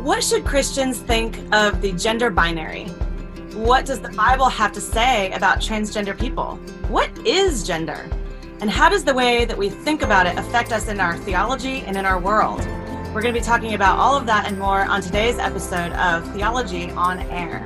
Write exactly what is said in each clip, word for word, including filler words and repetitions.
What should Christians think of the gender binary? What does the Bible have to say about transgender people? What is gender? And how does the way that we think about it affect us in our theology and in our world? We're going to be talking about all of that and more on today's episode of Theology on Air.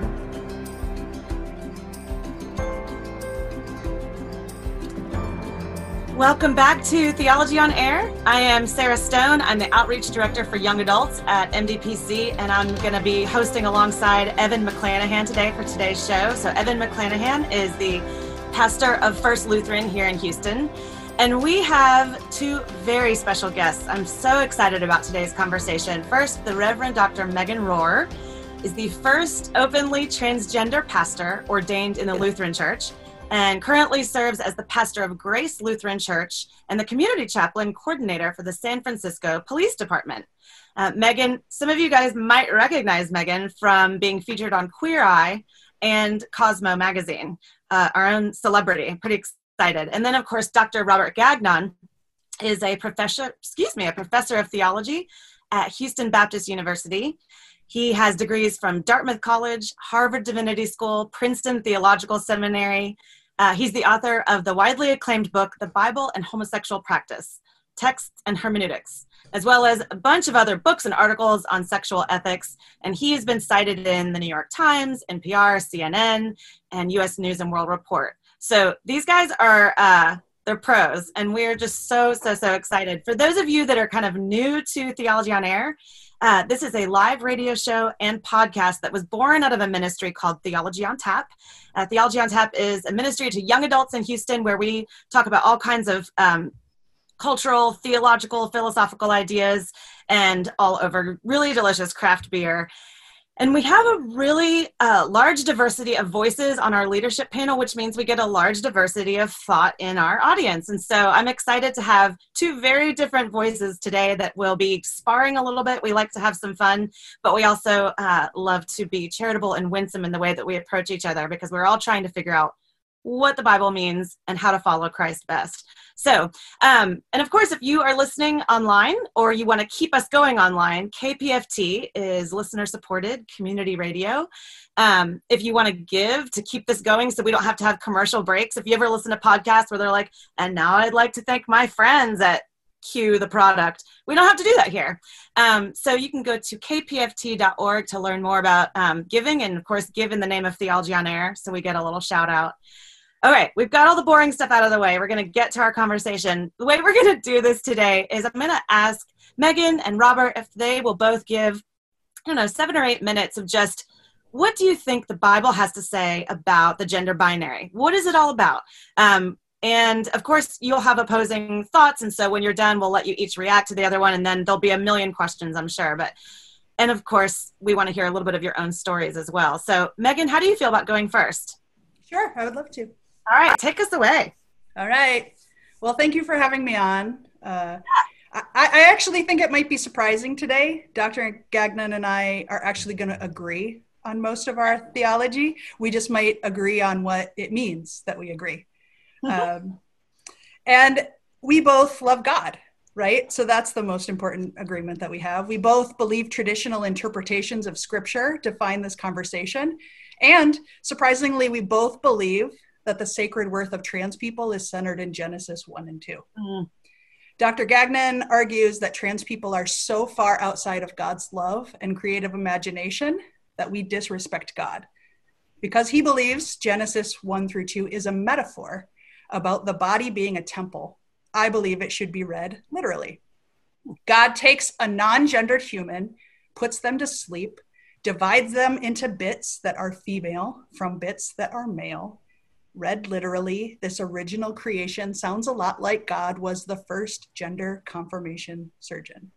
Welcome back to Theology on Air. I am Sarah Stone. I'm the Outreach Director for Young Adults at M D P C, and I'm going to be hosting alongside Evan McClanahan today for today's show. So Evan McClanahan is the pastor of First Lutheran here in Houston, and we have two very special guests. I'm so excited about today's conversation. First, the Reverend Doctor Megan Rohr is the first openly transgender pastor ordained in the Lutheran Church, and currently serves as the pastor of Grace Lutheran Church and the community chaplain coordinator for the San Francisco Police Department. Uh, Megan, some of you guys might recognize Megan from being featured on Queer Eye and Cosmo magazine, uh, our own celebrity. I'm pretty excited. And then, of course, Doctor Robert Gagnon is a professor, excuse me, a professor of theology at Houston Baptist University. He has degrees from Dartmouth College, Harvard Divinity School, Princeton Theological Seminary. Uh, he's the author of the widely acclaimed book, The Bible and Homosexual Practice, Texts and Hermeneutics, as well as a bunch of other books and articles on sexual ethics. And he has been cited in the New York Times, N P R, C N N, and U S News and World Report. So these guys are, uh, they're pros, and we're just so, so, so excited. For those of you that are kind of new to Theology on Air, Uh, this is a live radio show and podcast that was born out of a ministry called Theology on Tap. Uh, Theology on Tap is a ministry to young adults in Houston where we talk about all kinds of um, cultural, theological, philosophical ideas and all over really delicious craft beer. And we have a really uh, large diversity of voices on our leadership panel, which means we get a large diversity of thought in our audience. And so I'm excited to have two very different voices today that will be sparring a little bit. We like to have some fun, but we also uh, love to be charitable and winsome in the way that we approach each other, because we're all trying to figure out what the Bible means and how to follow Christ best. So, um, and of course, if you are listening online or you want to keep us going online, K P F T is listener-supported community radio. Um, if you want to give to keep this going so we don't have to have commercial breaks, if you ever listen to podcasts where they're like, and now I'd like to thank my friends at Q the product, we don't have to do that here. Um, so you can go to k p f t dot org to learn more about um, giving, and of course, give in the name of Theology on Air, so we get a little shout out. All right, we've got all the boring stuff out of the way. We're going to get to our conversation. The way we're going to do this today is I'm going to ask Megan and Robert if they will both give, I don't know, seven or eight minutes of just, what do you think the Bible has to say about the gender binary? What is it all about? Um, and of course, you'll have opposing thoughts. And so when you're done, we'll let you each react to the other one. And then there'll be a million questions, I'm sure. But, and of course, we want to hear a little bit of your own stories as well. So Megan, how do you feel about going first? Sure, I would love to. All right, take us away. All right. Well, thank you for having me on. Uh, I, I actually think it might be surprising today. Doctor Gagnon and I are actually going to agree on most of our theology. We just might agree on what it means that we agree. Mm-hmm. Um, and we both love God, right? So that's the most important agreement that we have. We both believe traditional interpretations of Scripture define this conversation. And surprisingly, we both believe that the sacred worth of trans people is centered in Genesis one and two. Mm. Doctor Gagnon argues that trans people are so far outside of God's love and creative imagination that we disrespect God. Because he believes Genesis one through two is a metaphor about the body being a temple, I believe it should be read literally. God takes a non-gendered human, puts them to sleep, divides them into bits that are female from bits that are male. Read literally, this original creation sounds a lot like God was the first gender confirmation surgeon.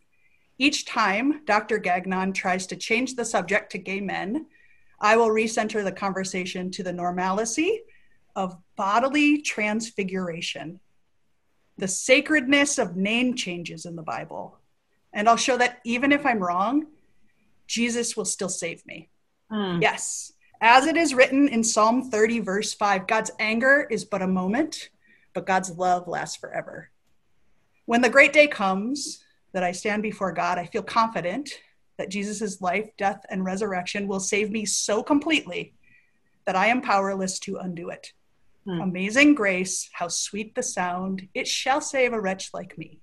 Each time Doctor Gagnon tries to change the subject to gay men, I will recenter the conversation to the normalcy of bodily transfiguration, the sacredness of name changes in the Bible. And I'll show that even if I'm wrong, Jesus will still save me. Mm. Yes. As it is written in Psalm thirty, verse five, God's anger is but a moment, but God's love lasts forever. When the great day comes that I stand before God, I feel confident that Jesus' life, death, and resurrection will save me so completely that I am powerless to undo it. Hmm. Amazing grace, how sweet the sound, it shall save a wretch like me.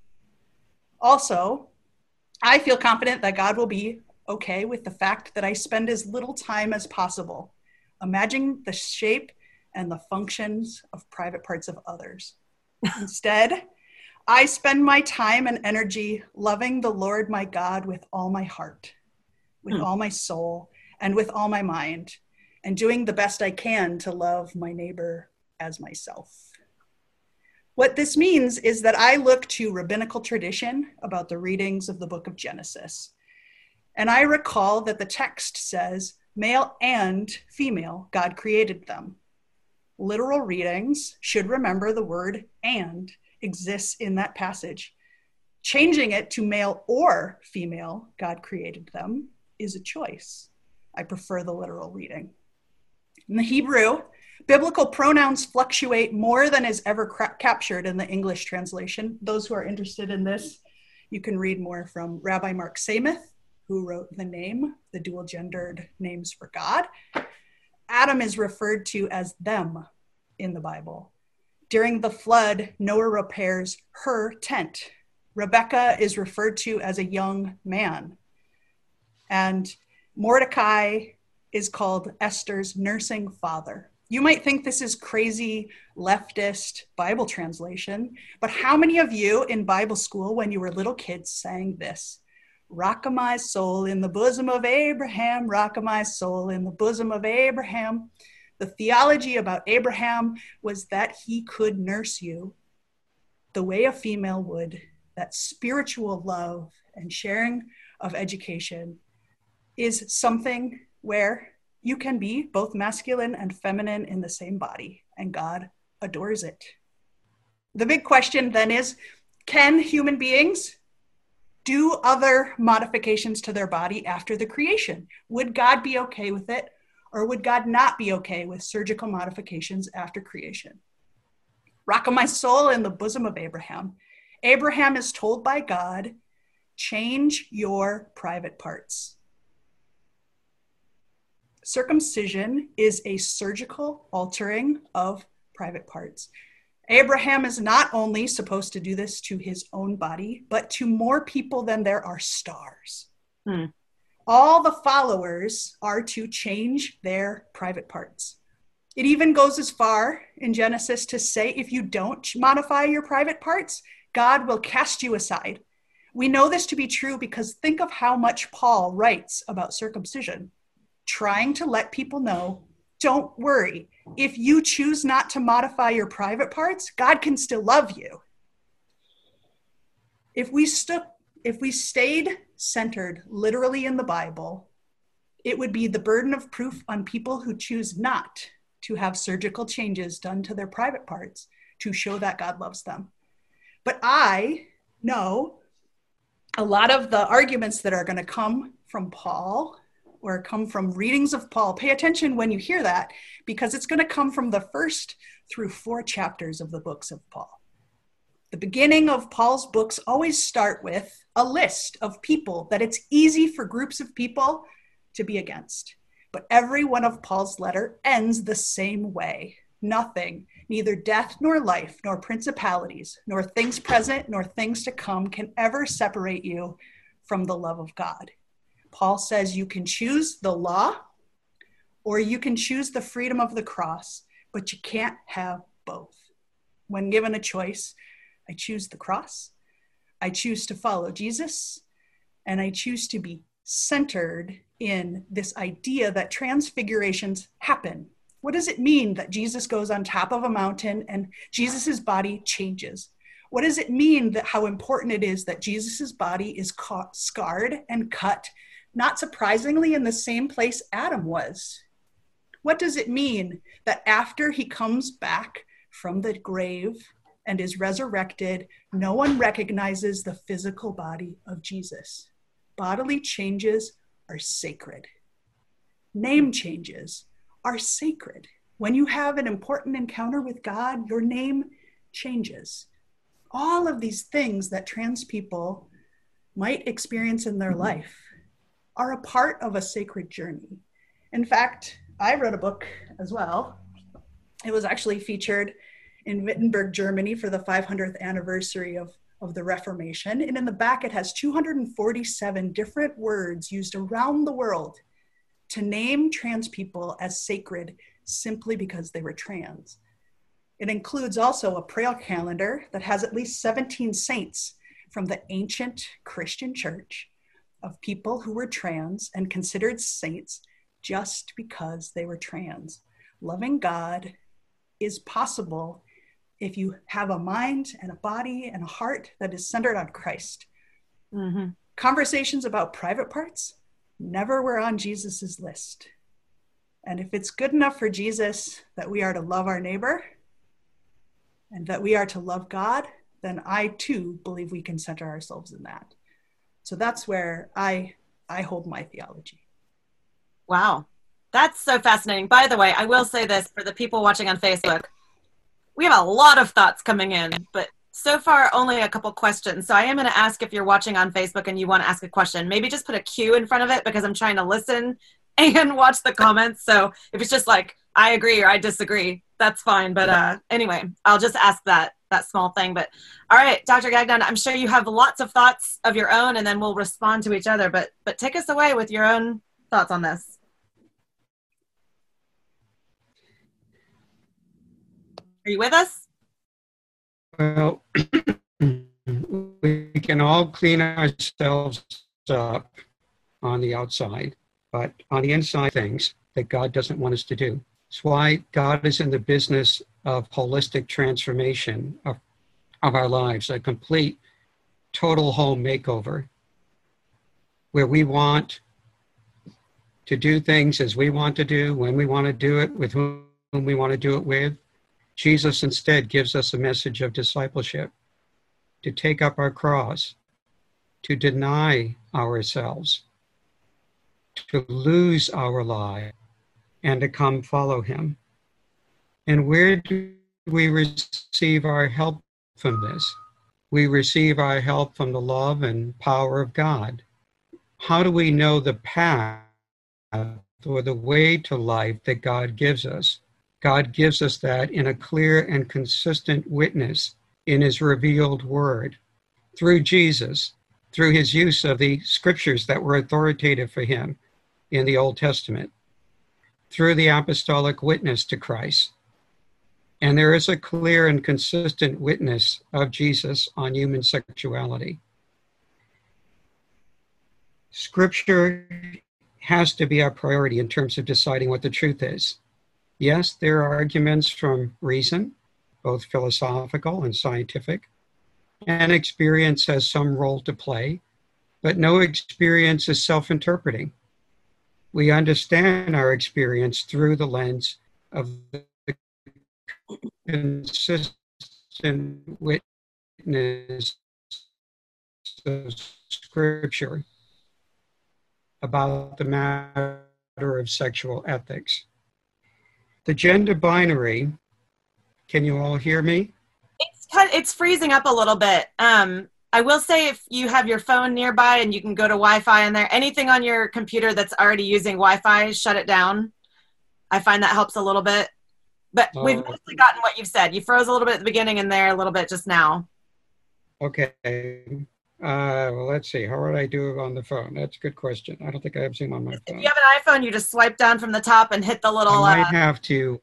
Also, I feel confident that God will be okay with the fact that I spend as little time as possible imagining the shape and the functions of private parts of others. Instead, I spend my time and energy loving the Lord my God with all my heart, with hmm. all my soul, and with all my mind, and doing the best I can to love my neighbor as myself. What this means is that I look to rabbinical tradition about the readings of the book of Genesis. And I recall that the text says, male and female, God created them. Literal readings should remember the word and exists in that passage. Changing it to male or female, God created them, is a choice. I prefer the literal reading. In the Hebrew, biblical pronouns fluctuate more than is ever cra- captured in the English translation. Those who are interested in this, you can read more from Rabbi Mark Samath, who wrote the name, the dual-gendered names for God. Adam is referred to as them in the Bible. During the flood, Noah repairs her tent. Rebecca is referred to as a young man. And Mordecai is called Esther's nursing father. You might think this is crazy leftist Bible translation, but how many of you in Bible school when you were little kids sang this? Rock of my soul in the bosom of Abraham, rock of my soul in the bosom of Abraham. The theology about Abraham was that he could nurse you the way a female would, that spiritual love and sharing of education is something where you can be both masculine and feminine in the same body, and God adores it. The big question then is, can human beings do other modifications to their body after the creation? Would God be okay with it, or would God not be okay with surgical modifications after creation? Rock of my soul in the bosom of Abraham. Abraham is told by God, change your private parts. Circumcision is a surgical altering of private parts. Abraham is not only supposed to do this to his own body, but to more people than there are stars. Hmm. All the followers are to change their private parts. It even goes as far in Genesis to say, if you don't modify your private parts, God will cast you aside. We know this to be true because think of how much Paul writes about circumcision, trying to let people know, don't worry. If you choose not to modify your private parts, God can still love you. If we stu- if we stayed centered literally in the Bible, it would be the burden of proof on people who choose not to have surgical changes done to their private parts to show that God loves them. But I know a lot of the arguments that are going to come from Paul or come from readings of Paul. Pay attention when you hear that, because it's going to come from the first through four chapters of the books of Paul. The beginning of Paul's books always start with a list of people that it's easy for groups of people to be against. But every one of Paul's letter ends the same way. Nothing, neither death nor life, nor principalities, nor things present, nor things to come can ever separate you from the love of God. Paul says you can choose the law or you can choose the freedom of the cross, but you can't have both. When given a choice, I choose the cross, I choose to follow Jesus, and I choose to be centered in this idea that transfigurations happen. What does it mean that Jesus goes on top of a mountain and Jesus's body changes? What does it mean that how important it is that Jesus's body is ca- scarred and cut, not surprisingly, in the same place Adam was? What does it mean that after he comes back from the grave and is resurrected, no one recognizes the physical body of Jesus? Bodily changes are sacred. Name changes are sacred. When you have an important encounter with God, your name changes. All of these things that trans people might experience in their life are a part of a sacred journey. In fact, I wrote a book as well. It was actually featured in Wittenberg, Germany for the five hundredth anniversary of, of the Reformation. And in the back, it has two hundred forty-seven different words used around the world to name trans people as sacred simply because they were trans. It includes also a prayer calendar that has at least seventeen saints from the ancient Christian church of people who were trans and considered saints just because they were trans. Loving God is possible if you have a mind and a body and a heart that is centered on Christ. Mm-hmm. Conversations about private parts never were on Jesus's list. And if it's good enough for Jesus that we are to love our neighbor and that we are to love God, then I too believe we can center ourselves in that. So that's where I I hold my theology. Wow. That's so fascinating. By the way, I will say this for the people watching on Facebook. We have a lot of thoughts coming in, but so far only a couple questions. So I am going to ask if you're watching on Facebook and you want to ask a question, maybe just put a Q in front of it because I'm trying to listen and watch the comments. So if it's just like, I agree or I disagree, that's fine. But uh, anyway, I'll just ask that that small thing. But all right, Doctor Gagnon, I'm sure you have lots of thoughts of your own and then we'll respond to each other. But but take us away with your own thoughts on this. Are you with us? Well, we can all clean ourselves up on the outside, but on the inside, things that God doesn't want us to do. That's why God is in the business of holistic transformation of, of our lives, a complete, total home makeover, where we want to do things as we want to do, when we want to do it, with whom we want to do it with. Jesus instead gives us a message of discipleship, to take up our cross, to deny ourselves, to lose our lie, and to come follow him. And where do we receive our help from this? We receive our help from the love and power of God. How do we know the path or the way to life that God gives us? God gives us that in a clear and consistent witness in his revealed word, through Jesus, through his use of the scriptures that were authoritative for him in the Old Testament, through the apostolic witness to Christ. And there is a clear and consistent witness of Jesus on human sexuality. Scripture has to be our priority in terms of deciding what the truth is. Yes, there are arguments from reason, both philosophical and scientific, and experience has some role to play, but no experience is self-interpreting. We understand our experience through the lens of the consistent witness of Scripture about the matter of sexual ethics. The gender binary, can you all hear me? It's it's freezing up a little bit. Um, I will say if you have your phone nearby and you can go to Wi-Fi in there, anything on your computer that's already using Wi-Fi, shut it down. I find that helps a little bit. But Oh. we've mostly gotten what you've said. You froze a little bit at the beginning and there a little bit just now. Okay. Uh, well, let's see. How would I do it on the phone? That's a good question. I don't think I have Zoom on my If phone. you have an iPhone, you just swipe down from the top and hit the little... I might uh, have to.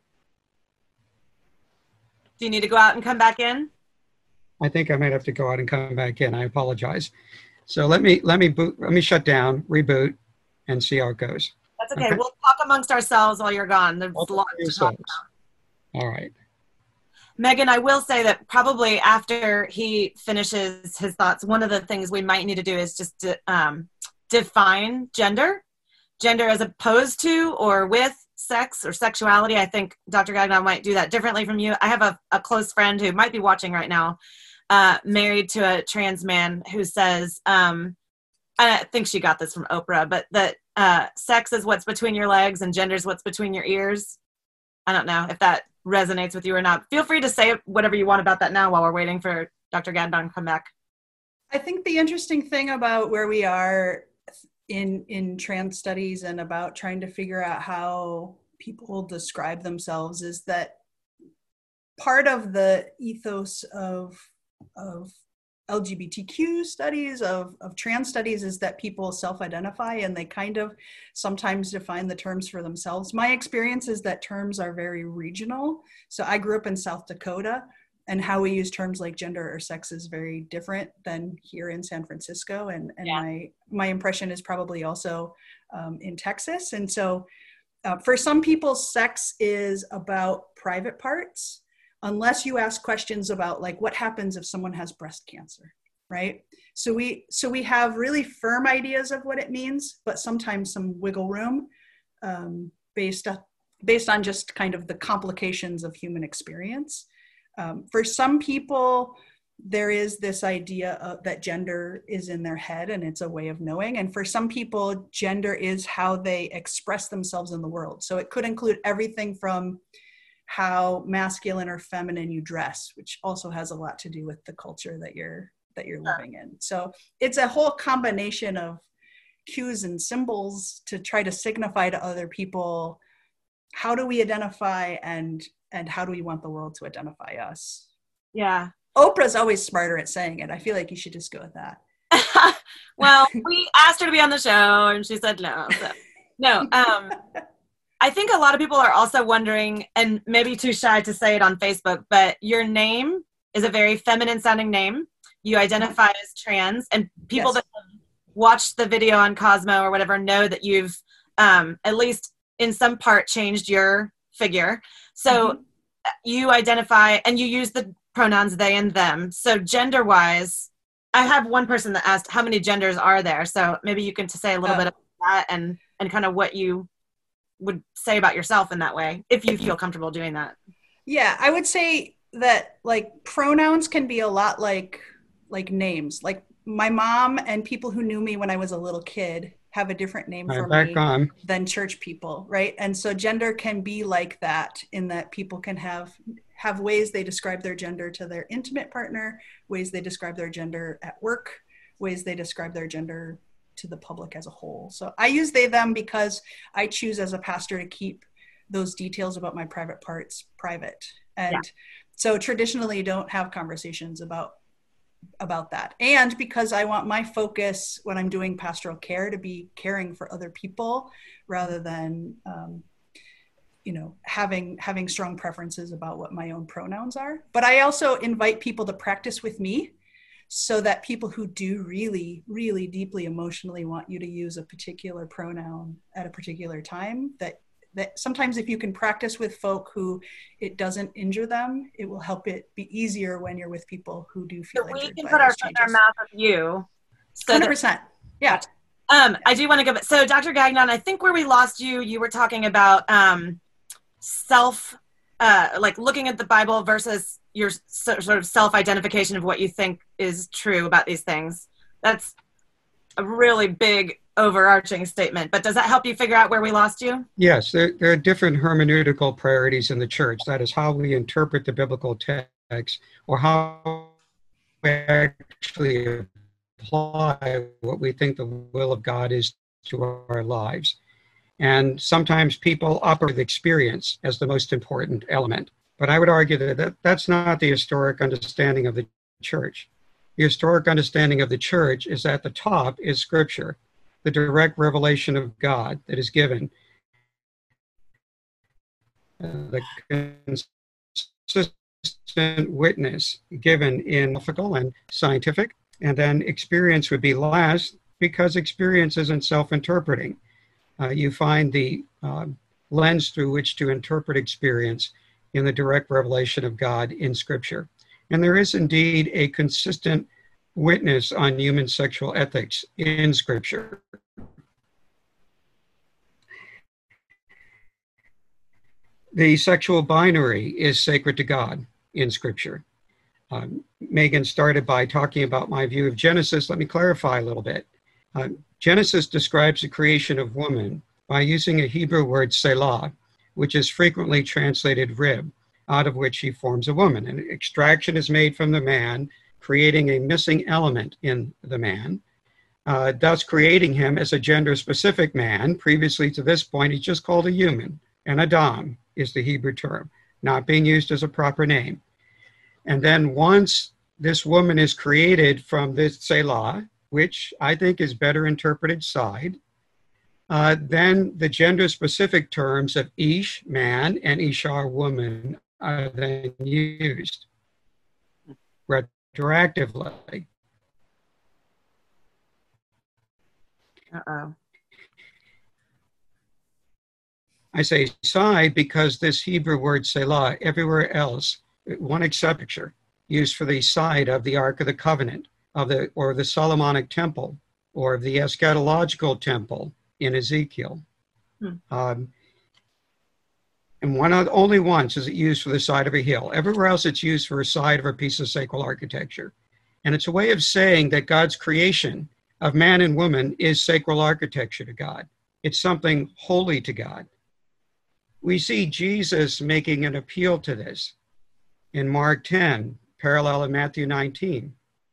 do you need to go out and come back in? I think I might have to go out and come back in. I apologize. So let me let me boot. Let me shut down, reboot, and see how it goes. That's okay. Okay. We'll talk amongst ourselves while you're gone. There's a lot to talk about. All right. Megan, I will say that probably after he finishes his thoughts, one of the things we might need to do is just to, um, define gender, gender as opposed to or with sex or sexuality. I think Doctor Gagnon might do that differently from you. I have a, a close friend who might be watching right now, uh, married to a trans man who says, um, I think she got this from Oprah, but that uh, sex is what's between your legs and gender is what's between your ears. I don't know if that resonates with you or not. Feel free to say whatever you want about that now while we're waiting for Doctor Gagnon to come back. I think the interesting thing about where we are in in trans studies and about trying to figure out how people describe themselves is that part of the ethos of of L G B T Q studies, of, of trans studies, is that people self-identify and they kind of sometimes define the terms for themselves. My experience is that terms are very regional. So I grew up in South Dakota, and how we use terms like gender or sex is very different than here in San Francisco. And, and yeah. my, my impression is probably also um, in Texas. And so uh, for some people, sex is about private parts, unless you ask questions about like what happens if someone has breast cancer, right? So we, so we have really firm ideas of what it means, but sometimes some wiggle room um, based, on, based on just kind of the complications of human experience. Um, for some people, there is this idea of, that gender is in their head and it's a way of knowing. And for some people, gender is how they express themselves in the world. So it could include everything from how masculine or feminine you dress, which also has a lot to do with the culture that you're that you're living in. So it's a whole combination of cues and symbols to try to signify to other people, how do we identify and and how do we want the world to identify us? Yeah. Oprah's always smarter at saying it. I feel like you should just go with that. Well, we asked her to be on the show and she said no. So. No. Um, I think a lot of people are also wondering, and maybe too shy to say it on Facebook, but your name is a very feminine sounding name. You identify as trans, and people yes. that have watched the video on Cosmo or whatever know that you've um, at least in some part changed your figure. So mm-hmm. you identify and you use the pronouns they and them. So gender wise, I have one person that asked how many genders are there. So maybe you can say a little oh. bit about that and, and kind of what you would say about yourself in that way, if you feel comfortable doing that. Yeah, I would say that like pronouns can be a lot like, like names. Like my mom and people who knew me when I was a little kid have a different name for back me on. than church people, right? And so gender can be like that, in that people can have have ways they describe their gender to their intimate partner, ways they describe their gender at work, ways they describe their gender to the public as a whole. So I use they, them because I choose as a pastor to keep those details about my private parts private. And yeah. so traditionally you don't have conversations about about that. And because I want my focus when I'm doing pastoral care to be caring for other people rather than, um, you know, having, having strong preferences about what my own pronouns are. But I also invite people to practice with me so that people who do really, really deeply emotionally want you to use a particular pronoun at a particular time, that that sometimes if you can practice with folk who it doesn't injure them, it will help it be easier when you're with people who do feel so injured. We can put our foot in our mouth with you. So one hundred percent. That, yeah. Um, I do want to go back. So Doctor Gagnon, I think where we lost you, you were talking about um, self, uh, like looking at the Bible versus your so, sort of self-identification of what you think is true about these things. That's a really big overarching statement, but does that help you figure out where we lost you? Yes, there, there are different hermeneutical priorities in the church. That is how we interpret the biblical text, or how we actually apply what we think the will of God is to our lives. And sometimes people operate with experience as the most important element. But I would argue that, that that's not the historic understanding of the church. The historic understanding of the church is at the top is Scripture, the direct revelation of God that is given, uh, the consistent witness given in ethical and scientific, and then experience would be last, because experience isn't self-interpreting. Uh, you find the uh, lens through which to interpret experience in the direct revelation of God in Scripture. And there is indeed a consistent witness on human sexual ethics in Scripture. The sexual binary is sacred to God in Scripture. Um, Megan started by talking about my view of Genesis. Let me clarify a little bit. Uh, Genesis describes the creation of woman by using a Hebrew word, selah, which is frequently translated rib, out of which he forms a woman. And extraction is made from the man, creating a missing element in the man. uh, thus creating him as a gender-specific man. Previously to this point, he's just called a human, and Adam is the Hebrew term, not being used as a proper name. And then once this woman is created from this Selah, which I think is better interpreted side, uh, then the gender-specific terms of Ish, man, and Ishar, woman, are then used retroactively. Uh-oh. I say side because this Hebrew word Selah, everywhere else, one exception, used for the side of the Ark of the Covenant, of the or the Solomonic Temple, or the eschatological temple in Ezekiel. Hmm. Um, and one of, only once is it used for the side of a hill. Everywhere else it's used for a side of a piece of sacred architecture. And it's a way of saying that God's creation of man and woman is sacred architecture to God. It's something holy to God. We see Jesus making an appeal to this in Mark ten, parallel in Matthew nineteen.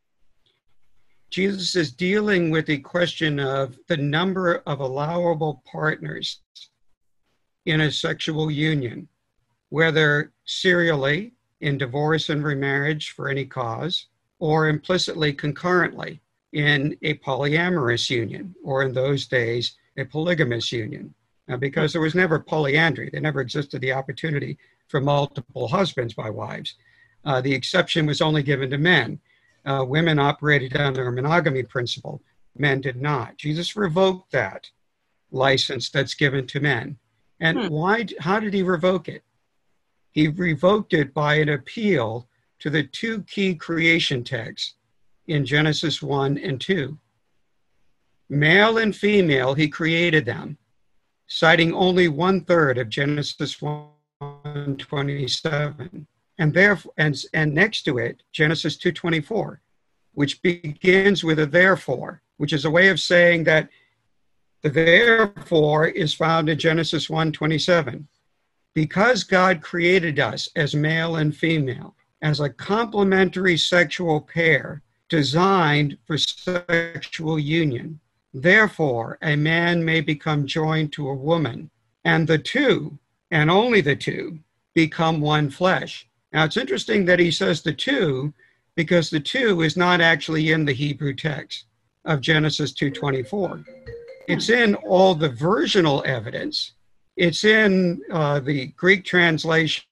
Jesus is dealing with the question of the number of allowable partners in a sexual union, whether serially in divorce and remarriage for any cause, or implicitly concurrently in a polyamorous union, or in those days, a polygamous union. Now, because there was never polyandry, there never existed the opportunity for multiple husbands by wives. Uh, the exception was only given to men. Uh, women operated under a monogamy principle. Men did not. Jesus revoked that license that's given to men. And hmm. why? How did he revoke it? He revoked it by an appeal to the two key creation texts in Genesis one and two. Male and female, he created them, citing only one third of Genesis one twenty-seven. And therefore, and, and next to it, Genesis two twenty-four, which begins with a therefore, which is a way of saying that the therefore is found in Genesis one twenty-seven. Because God created us as male and female, as a complementary sexual pair designed for sexual union, therefore a man may become joined to a woman, and the two, and only the two, become one flesh. Now, it's interesting that he says the two, because the two is not actually in the Hebrew text of Genesis two twenty-four. It's in all the versional evidence. It's in uh, the Greek translation.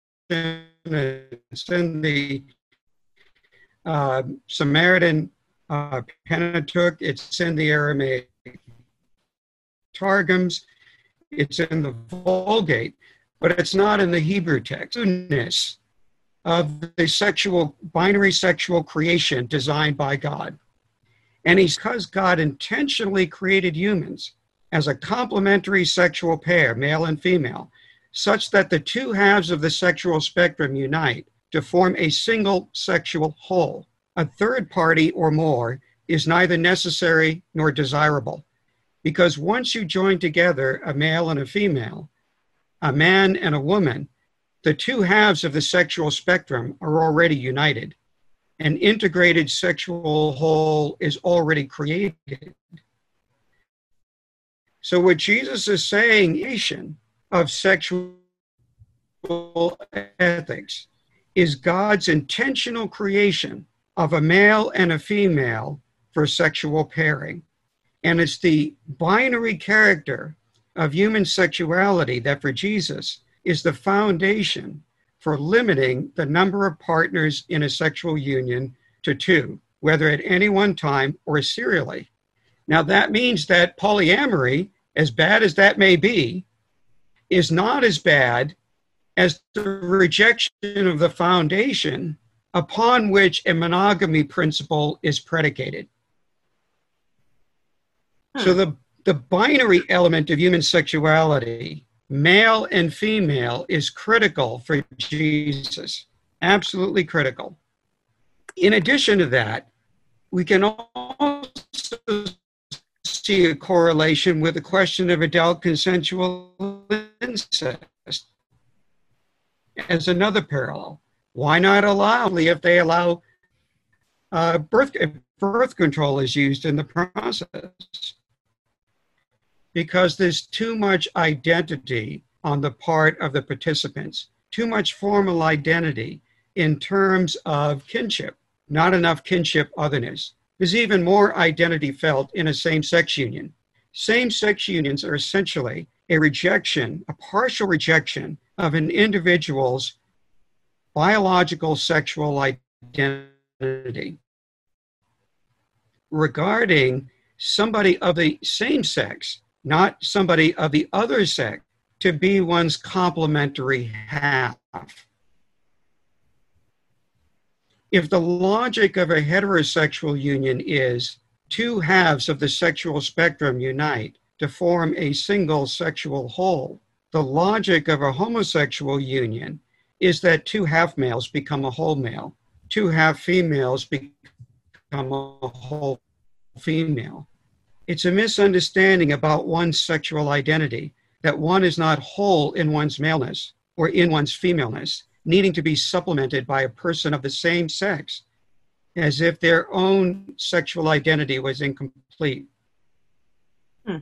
It's in the uh, Samaritan uh, Pentateuch. It's in the Aramaic Targums. It's in the Vulgate, but it's not in the Hebrew text. Of the sexual, binary sexual creation designed by God. And he's because God intentionally created humans as a complementary sexual pair, male and female, such that the two halves of the sexual spectrum unite to form a single sexual whole. A third party or more is neither necessary nor desirable, because once you join together a male and a female, a man and a woman, the two halves of the sexual spectrum are already united. An integrated sexual whole is already created. So what Jesus is saying, of sexual ethics, is God's intentional creation of a male and a female for sexual pairing. And it's the binary character of human sexuality that for Jesus is the foundation for limiting the number of partners in a sexual union to two, whether at any one time or serially. Now that means that polyamory, as bad as that may be, is not as bad as the rejection of the foundation upon which a monogamy principle is predicated. Hmm. So the, the binary element of human sexuality, male and female, is critical for Jesus, absolutely critical. In addition to that, we can also see a correlation with the question of adult consensual incest as another parallel. Why not allow, if they allow uh, birth, birth control is used in the process. Because there's too much identity on the part of the participants, too much formal identity in terms of kinship, not enough kinship otherness. There's even more identity felt in a same-sex union. Same-sex unions are essentially a rejection, a partial rejection of an individual's biological sexual identity regarding somebody of the same sex, not somebody of the other sex, to be one's complementary half. If the logic of a heterosexual union is two halves of the sexual spectrum unite to form a single sexual whole, the logic of a homosexual union is that two half males become a whole male, two half females become a whole female. It's a misunderstanding about one's sexual identity, that one is not whole in one's maleness or in one's femaleness, needing to be supplemented by a person of the same sex, as if their own sexual identity was incomplete. Hmm.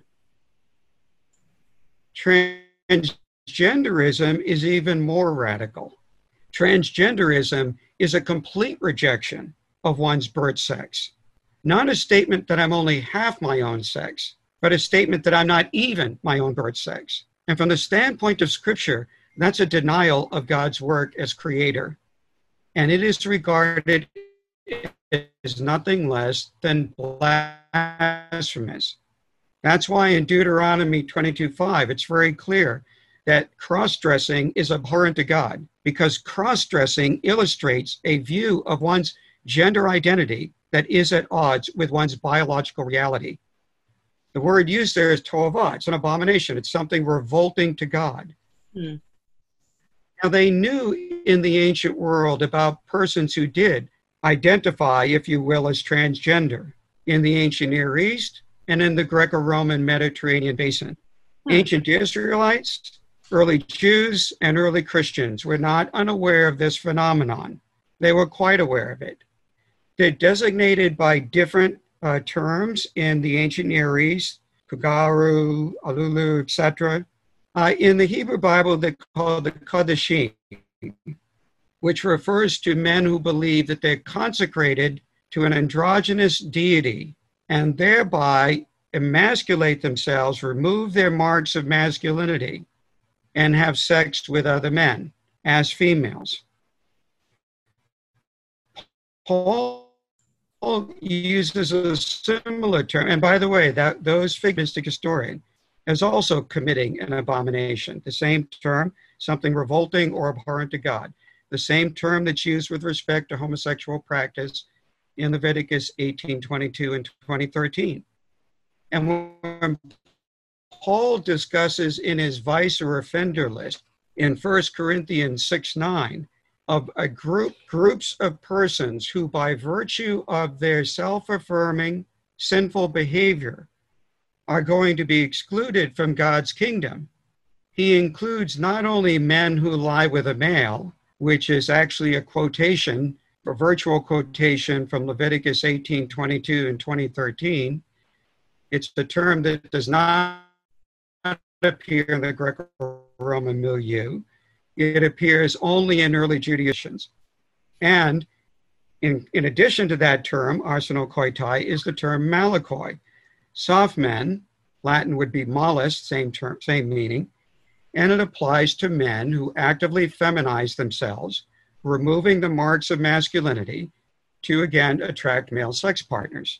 Transgenderism is even more radical. Transgenderism is a complete rejection of one's birth sex. Not a statement that I'm only half my own sex, but a statement that I'm not even my own birth sex. And from the standpoint of Scripture, that's a denial of God's work as creator. And it is regarded as nothing less than blasphemous. That's why in Deuteronomy twenty-two five, it's very clear that cross-dressing is abhorrent to God, because cross-dressing illustrates a view of one's gender identity that is at odds with one's biological reality. The word used there is to'avah. It's an abomination. It's something revolting to God. Hmm. Now, they knew in the ancient world about persons who did identify, if you will, as transgender in the ancient Near East and in the Greco-Roman Mediterranean basin. Hmm. Ancient Israelites, early Jews, and early Christians were not unaware of this phenomenon. They were quite aware of it. They're designated by different uh, terms in the ancient Near East, Kugaru, Alulu, et cetera. Uh, in the Hebrew Bible, they're called the Kodashim, which refers to men who believe that they're consecrated to an androgynous deity and thereby emasculate themselves, remove their marks of masculinity, and have sex with other men as females. Paul uses a similar term, and by the way, that those figuristic historian is also committing an abomination. The same term, something revolting or abhorrent to God. The same term that's used with respect to homosexual practice in Leviticus eighteen twenty-two and twenty thirteen. And when Paul discusses in his vice or offender list in First Corinthians six nine, of a group, groups of persons who by virtue of their self-affirming sinful behavior are going to be excluded from God's kingdom, he includes not only men who lie with a male, which is actually a quotation, a virtual quotation from Leviticus eighteen twenty-two and twenty thirteen. It's the term that does not appear in the Greco-Roman milieu. It appears only in early Judaism. And in, in addition to that term, arsenokoitai, is the term malakoi. Soft men, Latin would be malus, same term, same meaning, and it applies to men who actively feminize themselves, removing the marks of masculinity to, again, attract male sex partners.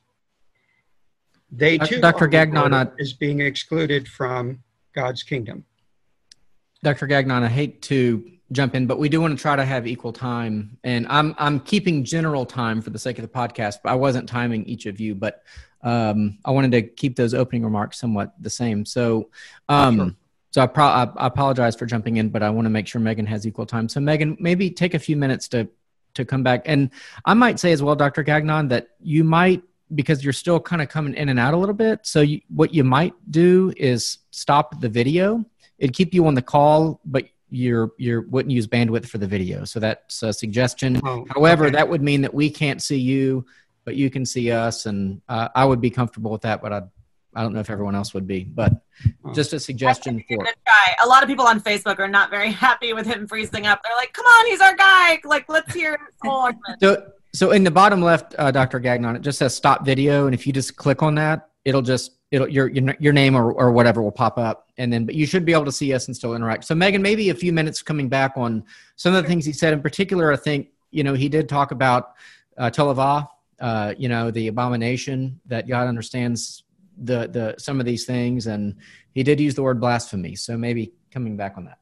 They too Doctor Gagnon uh, is being excluded from God's kingdom. Doctor Gagnon, I hate to jump in, but we do want to try to have equal time. And I'm I'm keeping general time for the sake of the podcast, but I wasn't timing each of you. But um, I wanted to keep those opening remarks somewhat the same. So um, sure. so I, pro- I, I apologize for jumping in, but I want to make sure Megan has equal time. So Megan, maybe take a few minutes to to come back. And I might say as well, Doctor Gagnon, that you might, because you're still kind of coming in and out a little bit. So you, what you might do is stop the video. It'd keep you on the call, but you're you're wouldn't use bandwidth for the video. So that's a suggestion. Oh, However, okay. That would mean that we can't see you but you can see us, and uh, I would be comfortable with that, but I I don't know if everyone else would be, but just a suggestion for it. Try. A lot of people on Facebook are not very happy with him freezing up. They're like, come on, he's our guy. Like, let's hear his whole argument. So, so in the bottom left, uh, Doctor Gagnon, it just says stop video. And if you just click on that, it'll just, it'll your your, your name or, or whatever will pop up. And then, but you should be able to see us and still interact. So Megan, maybe a few minutes coming back on some of the things he said. In particular, I think, you know, he did talk about uh, Tolavah, uh, you know, the abomination that God understands the the some of these things, and he did use the word blasphemy. So maybe coming back on that.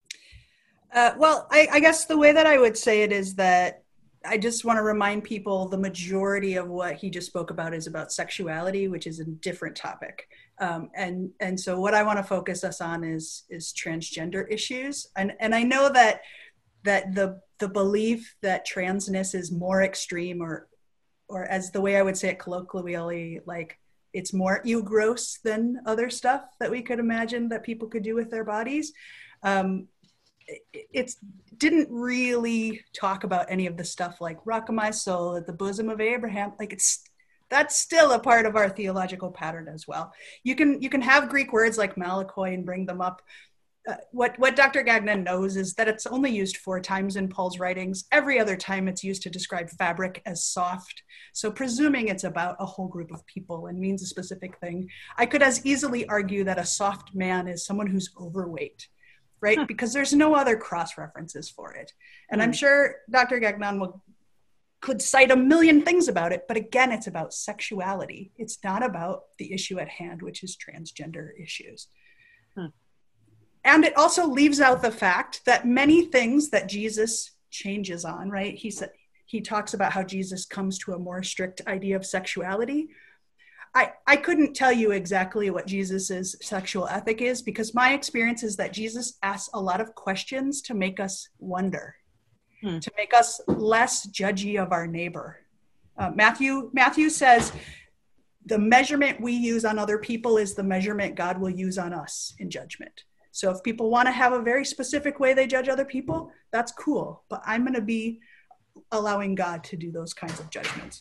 Uh, well, I, I guess the way that I would say it is that I just want to remind people the majority of what he just spoke about is about sexuality, which is a different topic. Um, and and so what I want to focus us on is is transgender issues. And and I know that that the the belief that transness is more extreme, or or as the way I would say it colloquially, like it's more ew gross than other stuff that we could imagine that people could do with their bodies. Um, it it's, didn't really talk about any of the stuff like rock of my soul at the bosom of Abraham. Like it's, that's still a part of our theological pattern as well. You can, you can have Greek words like malakoi and bring them up. Uh, what, what Doctor Gagnon knows is that it's only used four times in Paul's writings. Every other time it's used to describe fabric as soft. So presuming it's about a whole group of people and means a specific thing, I could as easily argue that a soft man is someone who's overweight, right? Huh. Because there's no other cross references for it. And mm. I'm sure Doctor Gagnon will, could cite a million things about it, but again, it's about sexuality. It's not about the issue at hand, which is transgender issues. Huh. And it also leaves out the fact that many things that Jesus changes on, right? He said, he talks about how Jesus comes to a more strict idea of sexuality. I, I couldn't tell you exactly what Jesus's sexual ethic is, because my experience is that Jesus asks a lot of questions to make us wonder, hmm. to make us less judgy of our neighbor. Uh, Matthew, Matthew says, the measurement we use on other people is the measurement God will use on us in judgment. So if people want to have a very specific way they judge other people, that's cool. But I'm going to be allowing God to do those kinds of judgments.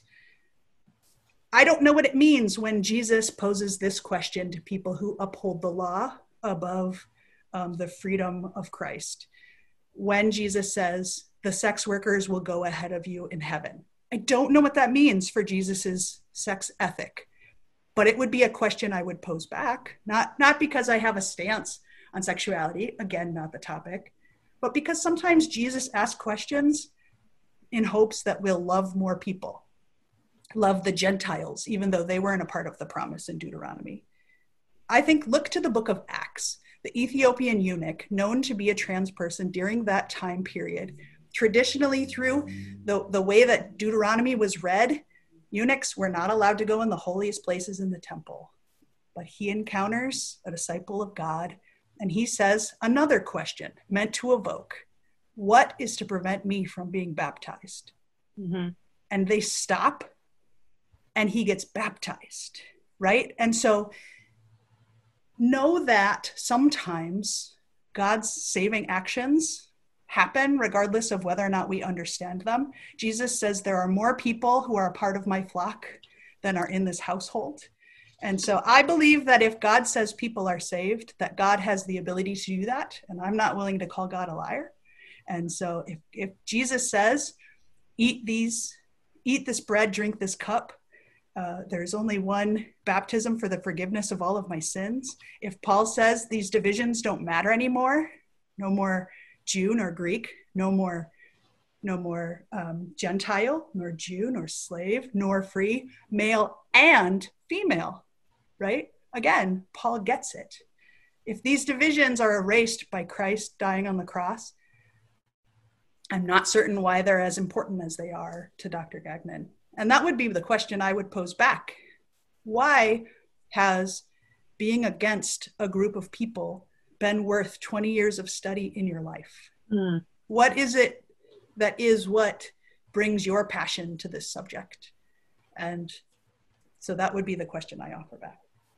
I don't know what it means when Jesus poses this question to people who uphold the law above um, the freedom of Christ. When Jesus says, the sex workers will go ahead of you in heaven. I don't know what that means for Jesus's sex ethic, but it would be a question I would pose back, not, not because I have a stance on sexuality, again, not the topic, but because sometimes Jesus asks questions in hopes that we'll love more people, love the Gentiles, even though they weren't a part of the promise in Deuteronomy. I think, look to the book of Acts. The Ethiopian eunuch, known to be a trans person during that time period, traditionally through the, the way that Deuteronomy was read, eunuchs were not allowed to go in the holiest places in the temple. But he encounters a disciple of God, and he says another question meant to evoke, what is to prevent me from being baptized? Mm-hmm. And they stop, and he gets baptized, right? And so know that sometimes God's saving actions happen regardless of whether or not we understand them. Jesus says there are more people who are a part of my flock than are in this household. And so I believe that if God says people are saved, that God has the ability to do that. And I'm not willing to call God a liar. And so if, if Jesus says, eat these, eat this bread, drink this cup, uh, there's only one baptism for the forgiveness of all of my sins. If Paul says these divisions don't matter anymore, no more Jew nor Greek, no more, no more um, Gentile, nor Jew, nor slave, nor free, male and female. Right? Again, Paul gets it. If these divisions are erased by Christ dying on the cross, I'm not certain why they're as important as they are to Doctor Gagnon. And that would be the question I would pose back. Why has being against a group of people been worth twenty years of study in your life? Mm. What is it that is what brings your passion to this subject? And so that would be the question I offer back.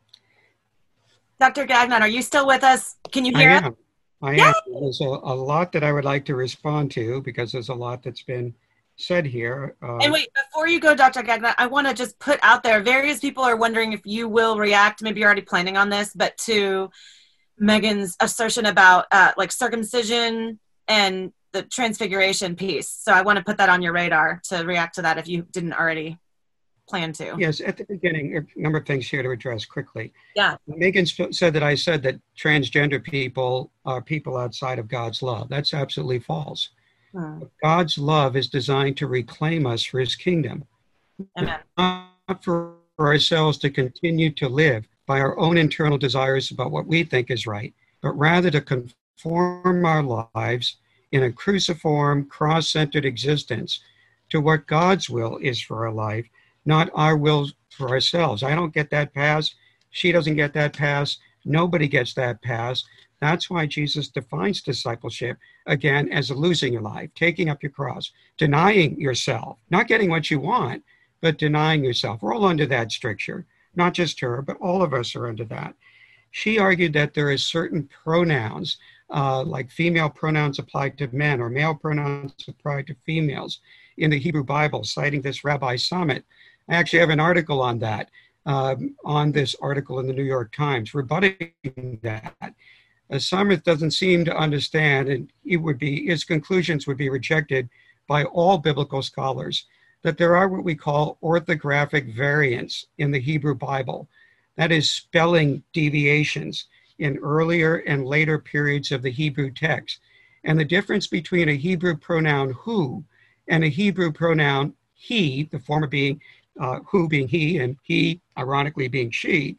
Doctor Gagnon, are you still with us? Can you hear I us? Am. I Yay! am. There's a, a lot that I would like to respond to because there's a lot that's been said here. Uh, and wait, before you go, Doctor Gagnon, I want to just put out there, various people are wondering if you will react, maybe you're already planning on this, but to Megan's assertion about uh, like circumcision and the transfiguration piece. So I want to put that on your radar to react to that if you didn't already plan to. Yes, at the beginning, a number of things here to address quickly. Yeah. Megan said that I said that transgender people are people outside of God's love. That's absolutely false. Hmm. God's love is designed to reclaim us for his kingdom. Amen. Not for ourselves to continue to live by our own internal desires about what we think is right, but rather to conform our lives in a cruciform, cross-centered existence to what God's will is for our life, not our will for ourselves. I don't get that pass. She doesn't get that pass. Nobody gets that pass. That's why Jesus defines discipleship, again, as losing your life, taking up your cross, denying yourself, not getting what you want, but denying yourself. We're all under that stricture. Not just her, but all of us are under that. She argued that there is certain pronouns, uh, like female pronouns applied to men or male pronouns applied to females in the Hebrew Bible, citing this Rabbi Summit. I actually have an article on that, um, on this article in the New York Times, rebutting that. Uh, Summit doesn't seem to understand, and he would be, his conclusions would be rejected by all biblical scholars, that there are what we call orthographic variants in the Hebrew Bible. That is, spelling deviations in earlier and later periods of the Hebrew text. And the difference between a Hebrew pronoun who and a Hebrew pronoun he, the former being uh, who being he and he, ironically, being she,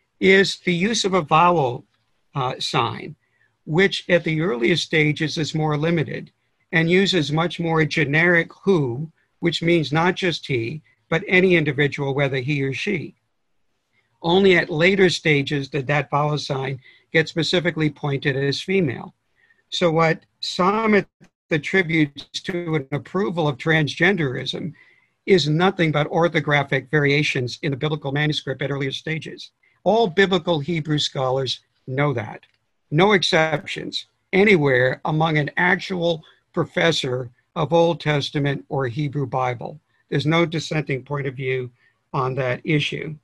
is the use of a vowel uh, sign, which at the earliest stages is more limited and uses much more generic who, which means not just he, but any individual, whether he or she. Only at later stages did that vowel sign get specifically pointed as female. So what Summit attributes to an approval of transgenderism is nothing but orthographic variations in the biblical manuscript at earlier stages. All biblical Hebrew scholars know that. No exceptions anywhere among an actual professor of Old Testament or Hebrew Bible. There's no dissenting point of view on that issue.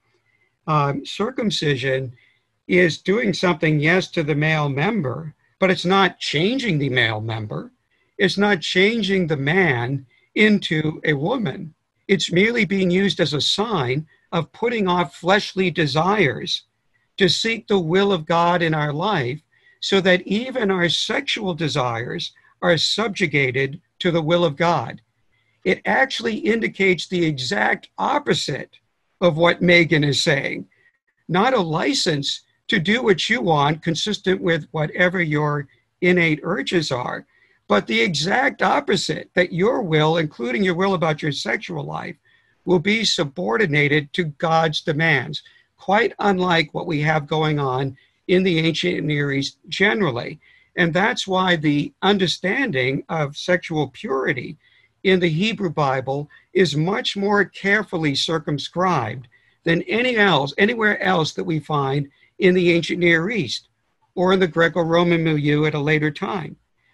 Um, circumcision is doing something, yes, to the male member, but it's not changing the male member. It's not changing the man into a woman. It's merely being used as a sign of putting off fleshly desires to seek the will of God in our life, so that even our sexual desires are subjugated to the will of God. It actually indicates the exact opposite of what Megan is saying. Not a license to do what you want, consistent with whatever your innate urges are, but the exact opposite, that your will, including your will about your sexual life, will be subordinated to God's demands, quite unlike what we have going on in the ancient Near East generally. And that's why the understanding of sexual purity in the Hebrew Bible is much more carefully circumscribed than any else, anywhere else that we find in the ancient Near East or in the Greco-Roman milieu at a later time.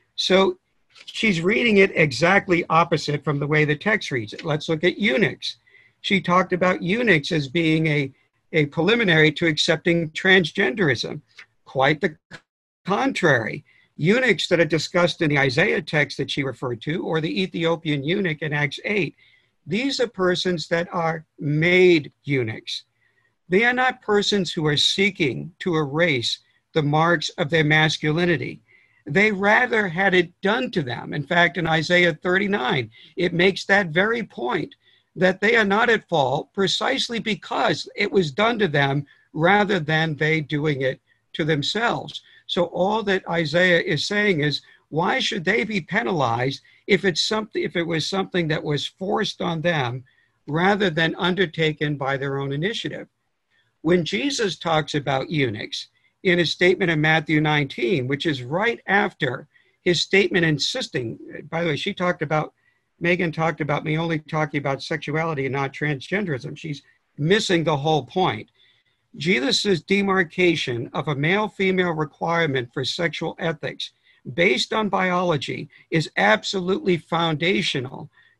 So she's reading it exactly opposite from the way the text reads it. Let's look at eunuchs. She talked about eunuchs as being a, a preliminary to accepting transgenderism. Quite the contrary. Eunuchs that are discussed in the Isaiah text that she referred to, or the Ethiopian eunuch in Acts eight, these are persons that are made eunuchs. They are not persons who are seeking to erase the marks of their masculinity. They rather had it done to them. In fact, in Isaiah thirty-nine, it makes that very point, that they are not at fault precisely because it was done to them rather than they doing it to themselves. So all that Isaiah is saying is, why should they be penalized if it's something, if it was something that was forced on them rather than undertaken by their own initiative? When Jesus talks about eunuchs in his statement in Matthew nineteen, which is right after his statement insisting, by the way, she talked about, Megan talked about me only talking about sexuality and not transgenderism. She's missing the whole point. Jesus' demarcation of a male-female requirement for sexual ethics based on biology is absolutely foundational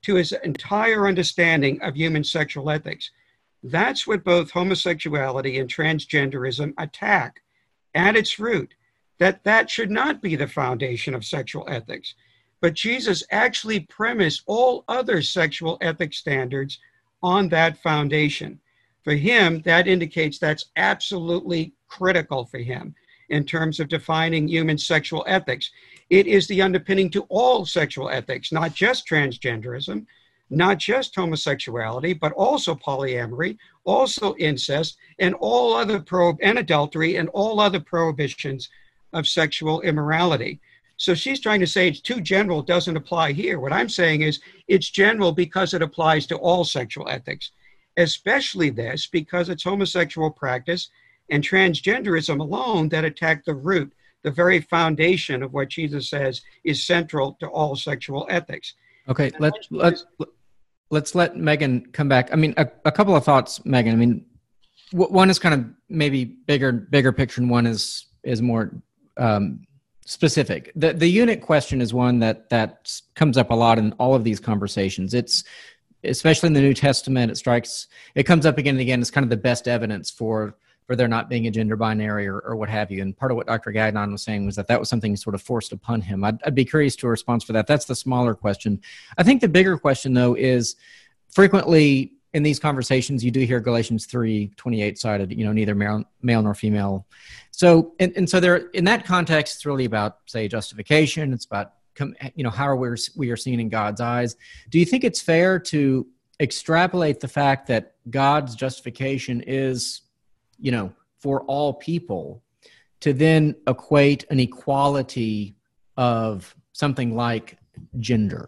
to his entire understanding of human sexual ethics. That's what both homosexuality and transgenderism attack at its root, that that should not be the foundation of sexual ethics. But Jesus actually premised all other sexual ethics standards on that foundation. For him, that indicates that's absolutely critical for him in terms of defining human sexual ethics. It is the underpinning to all sexual ethics, not just transgenderism, not just homosexuality, but also polyamory, also incest, and all other prohib- and adultery, and all other prohibitions of sexual immorality. So she's trying to say it's too general, doesn't apply here. What I'm saying is it's general because it applies to all sexual ethics, especially this because it's homosexual practice and transgenderism alone that attack the root, the very foundation of what Jesus says is central to all sexual ethics. Okay, let's let's let's let Megan come back. I mean, a, a couple of thoughts, Megan. I mean, w- one is kind of maybe bigger bigger picture, and one is is more um, specific. The the eunuch question is one that that comes up a lot in all of these conversations. It's especially in the New Testament. It strikes. It comes up again and again. It's kind of the best evidence for. for there not being a gender binary or, or what have you. And part of what Doctor Gagnon was saying was that that was something sort of forced upon him. I'd, I'd be curious to a response for that. That's the smaller question. I think the bigger question, though, is frequently in these conversations, you do hear Galatians three twenty-eight cited, you know, neither male, male nor female. So, and, and so there, in that context, it's really about, say, justification. It's about, you know, how are we, we are seen in God's eyes. Do you think it's fair to extrapolate the fact that God's justification is, you know, for all people, to then equate an equality of something like gender?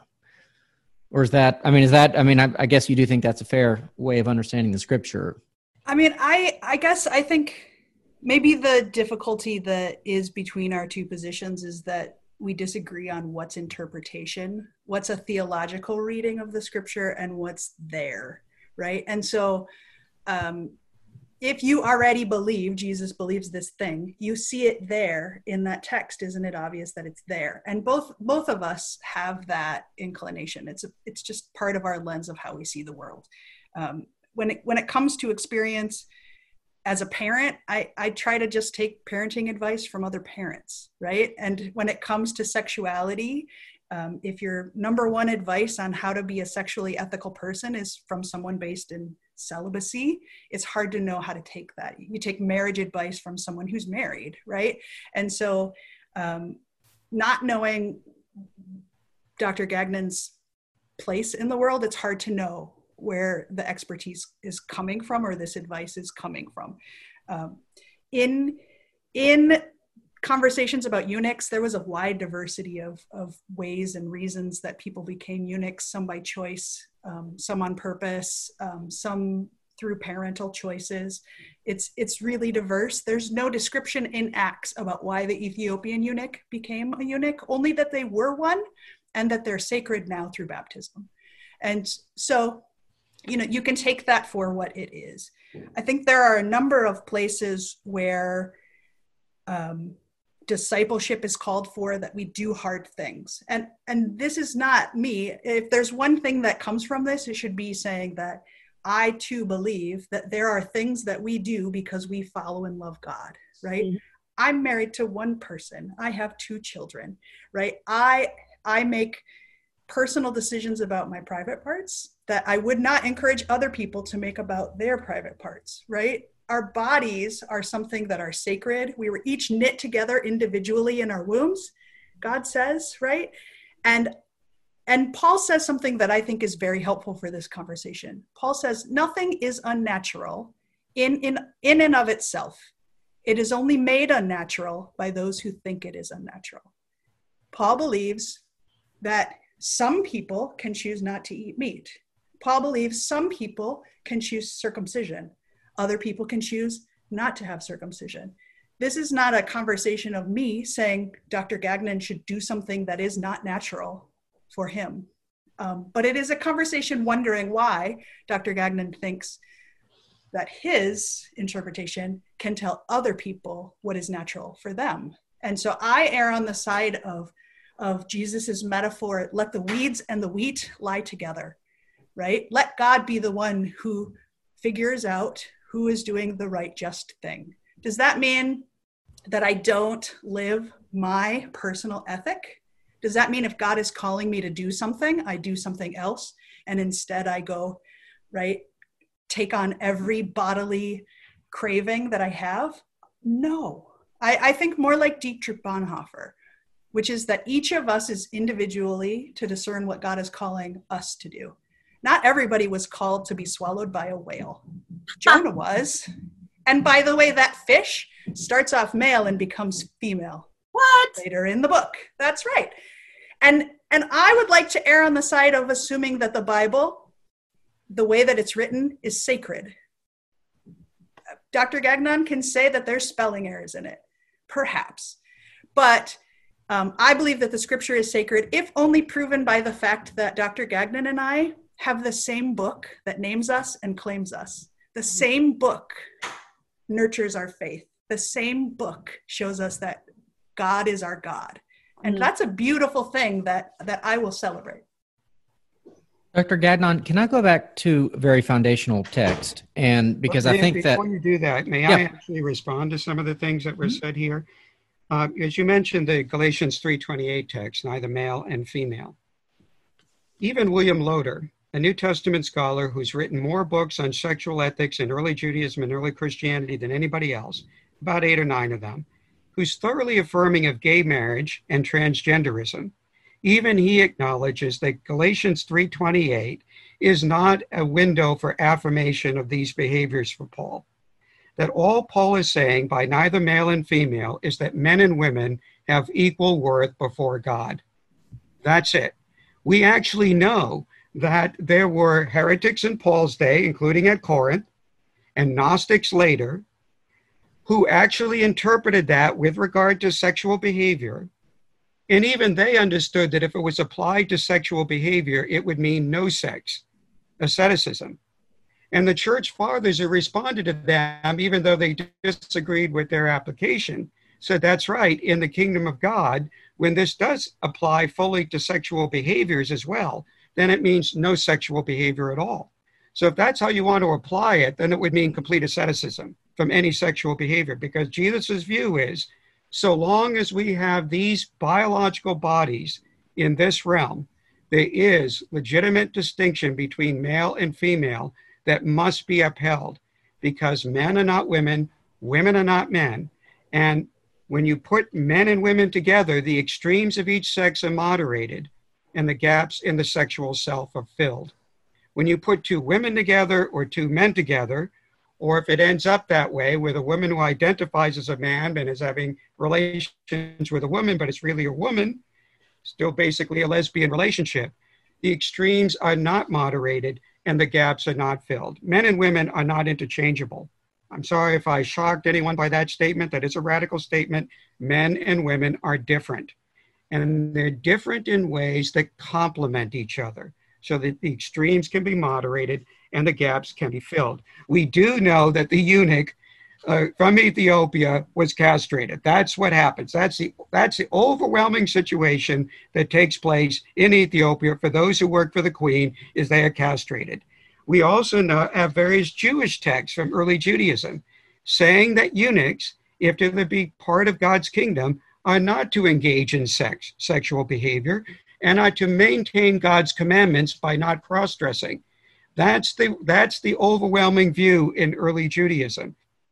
Or is that, I mean, is that, I mean, I, I guess you do think that's a fair way of understanding the scripture. I mean, I, I guess I think maybe the difficulty that is between our two positions is that we disagree on what's interpretation, what's a theological reading of the scripture, and what's there, right? And so, um, if you already believe Jesus believes this thing, you see it there in that text. Isn't it obvious that it's there? And both both of us have that inclination. It's a, it's just part of our lens of how we see the world. Um, when it when it comes to experience as a parent, I, I try to just take parenting advice from other parents, right? And when it comes to sexuality, um, if your number one advice on how to be a sexually ethical person is from someone based in celibacy, it's hard to know how to take that. You take marriage advice from someone who's married, right? And so um, not knowing Doctor Gagnon's place in the world, it's hard to know where the expertise is coming from or this advice is coming from. Um, in, in conversations about eunuchs, there was a wide diversity of, of ways and reasons that people became eunuchs, some by choice, um, some on purpose, um, some through parental choices. It's, it's really diverse. There's no description in Acts about why the Ethiopian eunuch became a eunuch, only that they were one and that they're sacred now through baptism. And so, you know, you can take that for what it is. I think there are a number of places where um, discipleship is called for, that we do hard things. And, and this is not me. If there's one thing that comes from this, it should be saying that I too believe that there are things that we do because we follow and love God, right? Mm-hmm. I'm married to one person. I have two children, right? I, I make personal decisions about my private parts that I would not encourage other people to make about their private parts, right? Our bodies are something that are sacred. We were each knit together individually in our wombs, God says, right? And, and Paul says something that I think is very helpful for this conversation. Paul says, nothing is unnatural in, in, in and of itself. It is only made unnatural by those who think it is unnatural. Paul believes that some people can choose not to eat meat. Paul believes some people can choose circumcision. Other people can choose not to have circumcision. This is not a conversation of me saying Doctor Gagnon should do something that is not natural for him. Um, but it is a conversation wondering why Doctor Gagnon thinks that his interpretation can tell other people what is natural for them. And so I err on the side of of Jesus's metaphor, let the weeds and the wheat lie together, right? Let God be the one who figures out who is doing the right, just thing. Does that mean that I don't live my personal ethic? Does that mean if God is calling me to do something, I do something else, and instead I go, right, take on every bodily craving that I have? No. I, I think more like Dietrich Bonhoeffer, which is that each of us is individually to discern what God is calling us to do. Not everybody was called to be swallowed by a whale. Jonah was. And by the way, that fish starts off male and becomes female. What? Later in the book. That's right. And and I would like to err on the side of assuming that the Bible, the way that it's written, is sacred. Doctor Gagnon can say that there's spelling errors in it, perhaps. But um, I believe that the scripture is sacred, if only proven by the fact that Doctor Gagnon and I have the same book that names us and claims us. The same book nurtures our faith. The same book shows us that God is our God. And mm-hmm. that's a beautiful thing that, that I will celebrate. Doctor Gagnon, can I go back to a very foundational text? And because well, I think before that... Before you do that, may yeah. I actually respond to some of the things that were mm-hmm. said here? Uh, as you mentioned, the Galatians three twenty-eight text, neither male and female. Even William Loader, a New Testament scholar who's written more books on sexual ethics in early Judaism and early Christianity than anybody else, about eight or nine of them, who's thoroughly affirming of gay marriage and transgenderism. Even he acknowledges that Galatians three twenty-eight is not a window for affirmation of these behaviors for Paul. That all Paul is saying by neither male and female is that men and women have equal worth before God. That's it. We actually know that there were heretics in Paul's day, including at Corinth, and Gnostics later, who actually interpreted that with regard to sexual behavior. And even they understood that if it was applied to sexual behavior, it would mean no sex, asceticism. And the church fathers who responded to them, even though they disagreed with their application, said that's right, in the kingdom of God, when this does apply fully to sexual behaviors as well, then it means no sexual behavior at all. So if that's how you want to apply it, then it would mean complete asceticism from any sexual behavior, because Jesus's view is, so long as we have these biological bodies in this realm, there is legitimate distinction between male and female that must be upheld, because men are not women, women are not men. And when you put men and women together, the extremes of each sex are moderated and the gaps in the sexual self are filled. When you put two women together or two men together, or if it ends up that way with a woman who identifies as a man and is having relations with a woman, but it's really a woman, still basically a lesbian relationship, the extremes are not moderated and the gaps are not filled. Men and women are not interchangeable. I'm sorry if I shocked anyone by that statement. That is a radical statement. Men and women are different. And they're different in ways that complement each other, so that the extremes can be moderated and the gaps can be filled. We do know that the eunuch uh, from Ethiopia was castrated. That's what happens. That's the, that's the overwhelming situation that takes place in Ethiopia for those who work for the queen, is they are castrated. We also know, have various Jewish texts from early Judaism saying that eunuchs, if they're to be part of God's kingdom, are not to engage in sex, sexual behavior, and are to maintain God's commandments by not cross-dressing. That's the, that's the overwhelming view in early Judaism.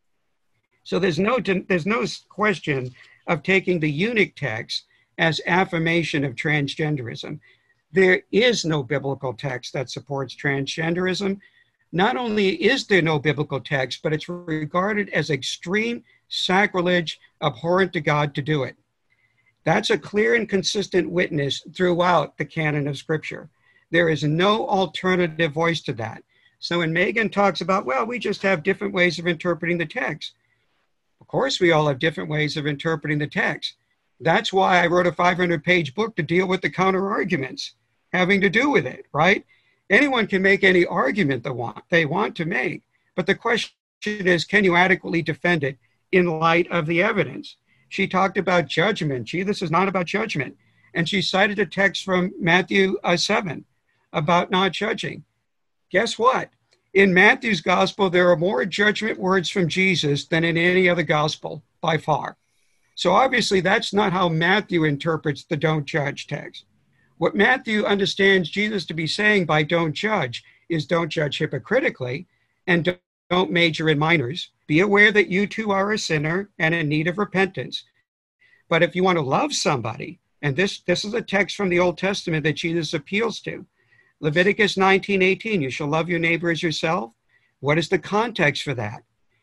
So there's no, there's no question of taking the eunuch text as affirmation of transgenderism. There is no biblical text that supports transgenderism. Not only is there no biblical text, but it's regarded as extreme sacrilege, abhorrent to God to do it. That's a clear and consistent witness throughout the canon of Scripture. There is no alternative voice to that. So when Megan talks about, well, we just have different ways of interpreting the text. Of course, we all have different ways of interpreting the text. That's why I wrote a five hundred page book to deal with the counter arguments having to do with it, right? Anyone can make any argument they want, they want to make. But the question is, can you adequately defend it in light of the evidence? She talked about judgment. Gee, this is not about judgment. And she cited a text from Matthew uh, seven about not judging. Guess what? In Matthew's gospel, there are more judgment words from Jesus than in any other gospel by far. So obviously that's not how Matthew interprets the don't judge text. What Matthew understands Jesus to be saying by don't judge is don't judge hypocritically and don't, don't major in minors. Be aware that you too are a sinner and in need of repentance. But if you want to love somebody, and this, this is a text from the Old Testament that Jesus appeals to, Leviticus nineteen eighteen, you shall love your neighbor as yourself. What is the context for that?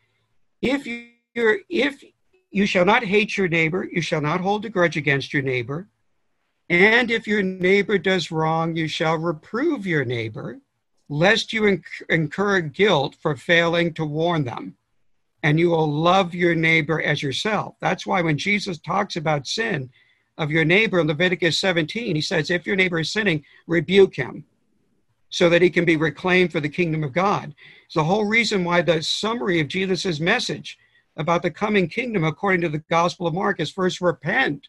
If you're, if you shall not hate your neighbor, you shall not hold a grudge against your neighbor. And if your neighbor does wrong, you shall reprove your neighbor, lest you inc- incur guilt for failing to warn them. And you will love your neighbor as yourself. That's why when Jesus talks about sin of your neighbor in Leviticus seventeen, he says, if your neighbor is sinning, rebuke him, so that he can be reclaimed for the kingdom of God. It's the whole reason why the summary of Jesus's message about the coming kingdom, according to the Gospel of Mark, is first repent,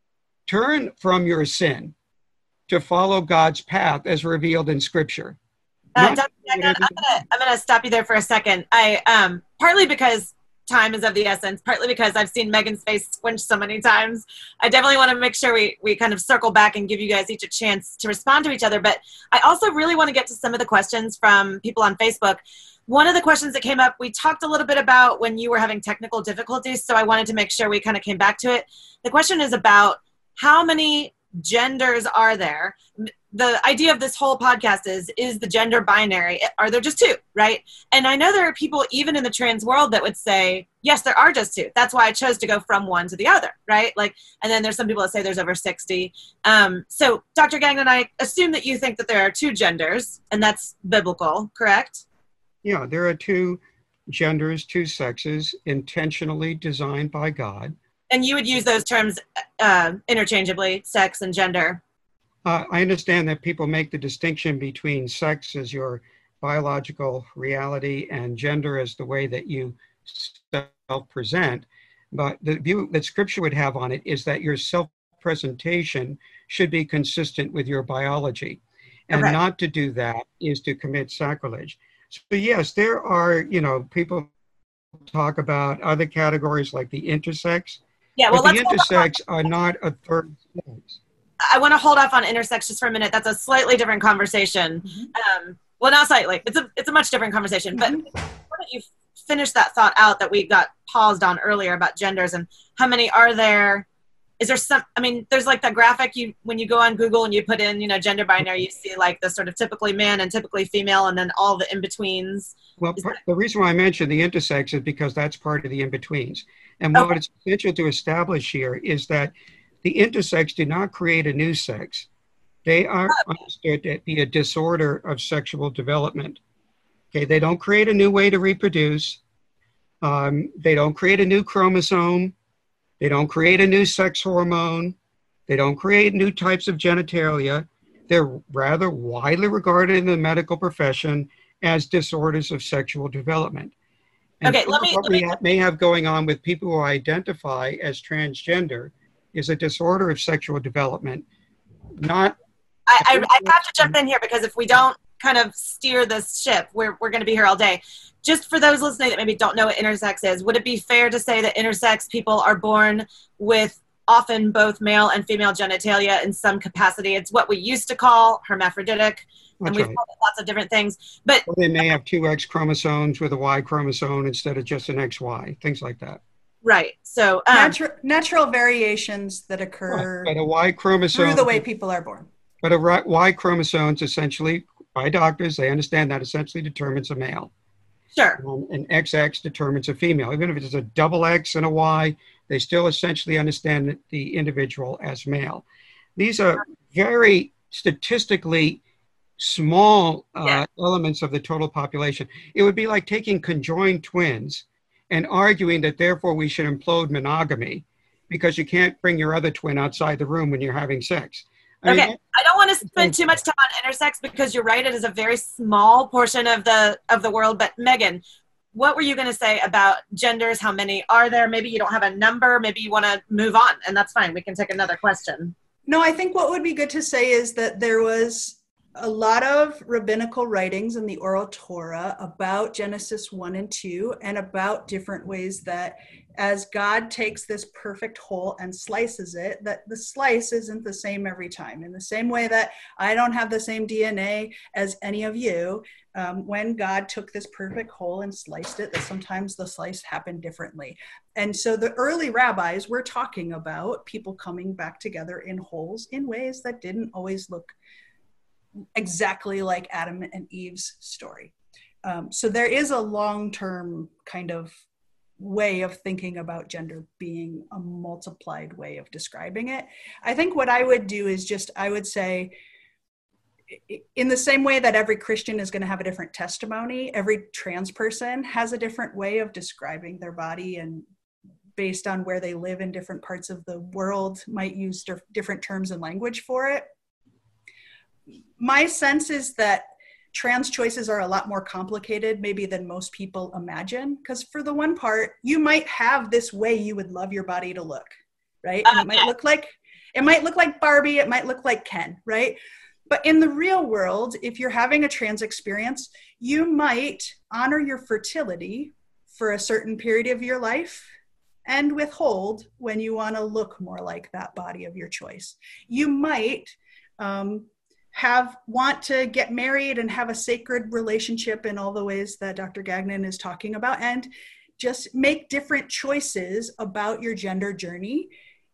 turn from your sin to follow God's path as revealed in Scripture. Uh, Doctor Gagnon, I'm gonna I'm gonna stop you there for a second. I um partly because time is of the essence, partly because I've seen Megan's face squinch so many times. I definitely want to make sure we, we kind of circle back and give you guys each a chance to respond to each other. But I also really want to get to some of the questions from people on Facebook. One of the questions that came up, we talked a little bit about when you were having technical difficulties, so I wanted to make sure we kind of came back to it. The question is about how many genders are there? The idea of this whole podcast is, is the gender binary? Are there just two, right? And I know there are people even in the trans world that would say, yes, there are just two. That's why I chose to go from one to the other, right? Like, and then there's some people that say there's over sixty. Um, so Doctor Gagnon, I assume that you think that there are two genders, and that's biblical, correct? Yeah, there are two genders, two sexes, intentionally designed by God. And you would use those terms uh, interchangeably, sex and gender. Uh, I understand that people make the distinction between sex as your biological reality and gender as the way that you self-present. But the view that Scripture would have on it is that your self-presentation should be consistent with your biology. And okay. Not to do that is to commit sacrilege. So yes, there are, you know, people talk about other categories like the intersex. Yeah, well, but the intersex are not a third sex. I want to hold off on intersex just for a minute. That's a slightly different conversation. Mm-hmm. Um, well, not slightly. It's a it's a much different conversation. Mm-hmm. But why don't you finish that thought out that we got paused on earlier about genders and how many are there? Is there some? I mean, there's like that graphic you when you go on Google and you put in, you know, gender binary, you see like the sort of typically man and typically female, and then all the in betweens. Well, is part, that- the reason why I mentioned the intersex is because that's part of the in betweens. And what okay. it's essential to establish here is that the intersex do not create a new sex. They are understood to be a disorder of sexual development. Okay, they don't create a new way to reproduce. Um, they don't create a new chromosome. They don't create a new sex hormone. They don't create new types of genitalia. They're rather widely regarded in the medical profession as disorders of sexual development. And okay, let me, what let me we may have going on with people who identify as transgender is a disorder of sexual development, not... I, I, I have to jump in here because if we don't kind of steer this ship, we're, we're going to be here all day. Just for those listening that maybe don't know what intersex is, would it be fair to say that intersex people are born with often both male and female genitalia in some capacity? It's what we used to call hermaphroditic, and That's we've right. called it lots of different things. But or they may have two X chromosomes with a Y chromosome instead of just an X Y, things like that. Right. So um, natural natural variations that occur right. But a Y chromosome through the way people are born. But a Y chromosome is essentially, by doctors, they understand that essentially determines a male. Sure. Um, an X X determines a female. Even if it's a double X and a Y, they still essentially understand the individual as male. These are very statistically small uh, yeah. elements of the total population. It would be like taking conjoined twins and arguing that therefore we should implode monogamy because you can't bring your other twin outside the room when you're having sex. I okay, mean, I don't want to spend too much time on intersex because you're right, it is a very small portion of the of the world. But Megan, what were you going to say about genders? How many are there? Maybe you don't have a number. Maybe you want to move on, and that's fine. We can take another question. No, I think what would be good to say is that there was a lot of rabbinical writings in the Oral Torah about Genesis one and two, and about different ways that as God takes this perfect whole and slices it, that the slice isn't the same every time. In the same way that I don't have the same D N A as any of you, um, when God took this perfect whole and sliced it, that sometimes the slice happened differently. And so the early rabbis were talking about people coming back together in wholes in ways that didn't always look exactly like Adam and Eve's story. Um, so there is a long-term kind of way of thinking about gender being a multiplied way of describing it. I think what I would do is just, I would say, in the same way that every Christian is going to have a different testimony, every trans person has a different way of describing their body, and based on where they live in different parts of the world might use different terms and language for it. My sense is that trans choices are a lot more complicated maybe than most people imagine, because for the one part, you might have this way you would love your body to look, right? And it might look like, it might look like Barbie, it might look like Ken, right? But in the real world, if you're having a trans experience, you might honor your fertility for a certain period of your life and withhold when you want to look more like that body of your choice. You might um, have want to get married and have a sacred relationship in all the ways that Doctor Gagnon is talking about, and just make different choices about your gender journey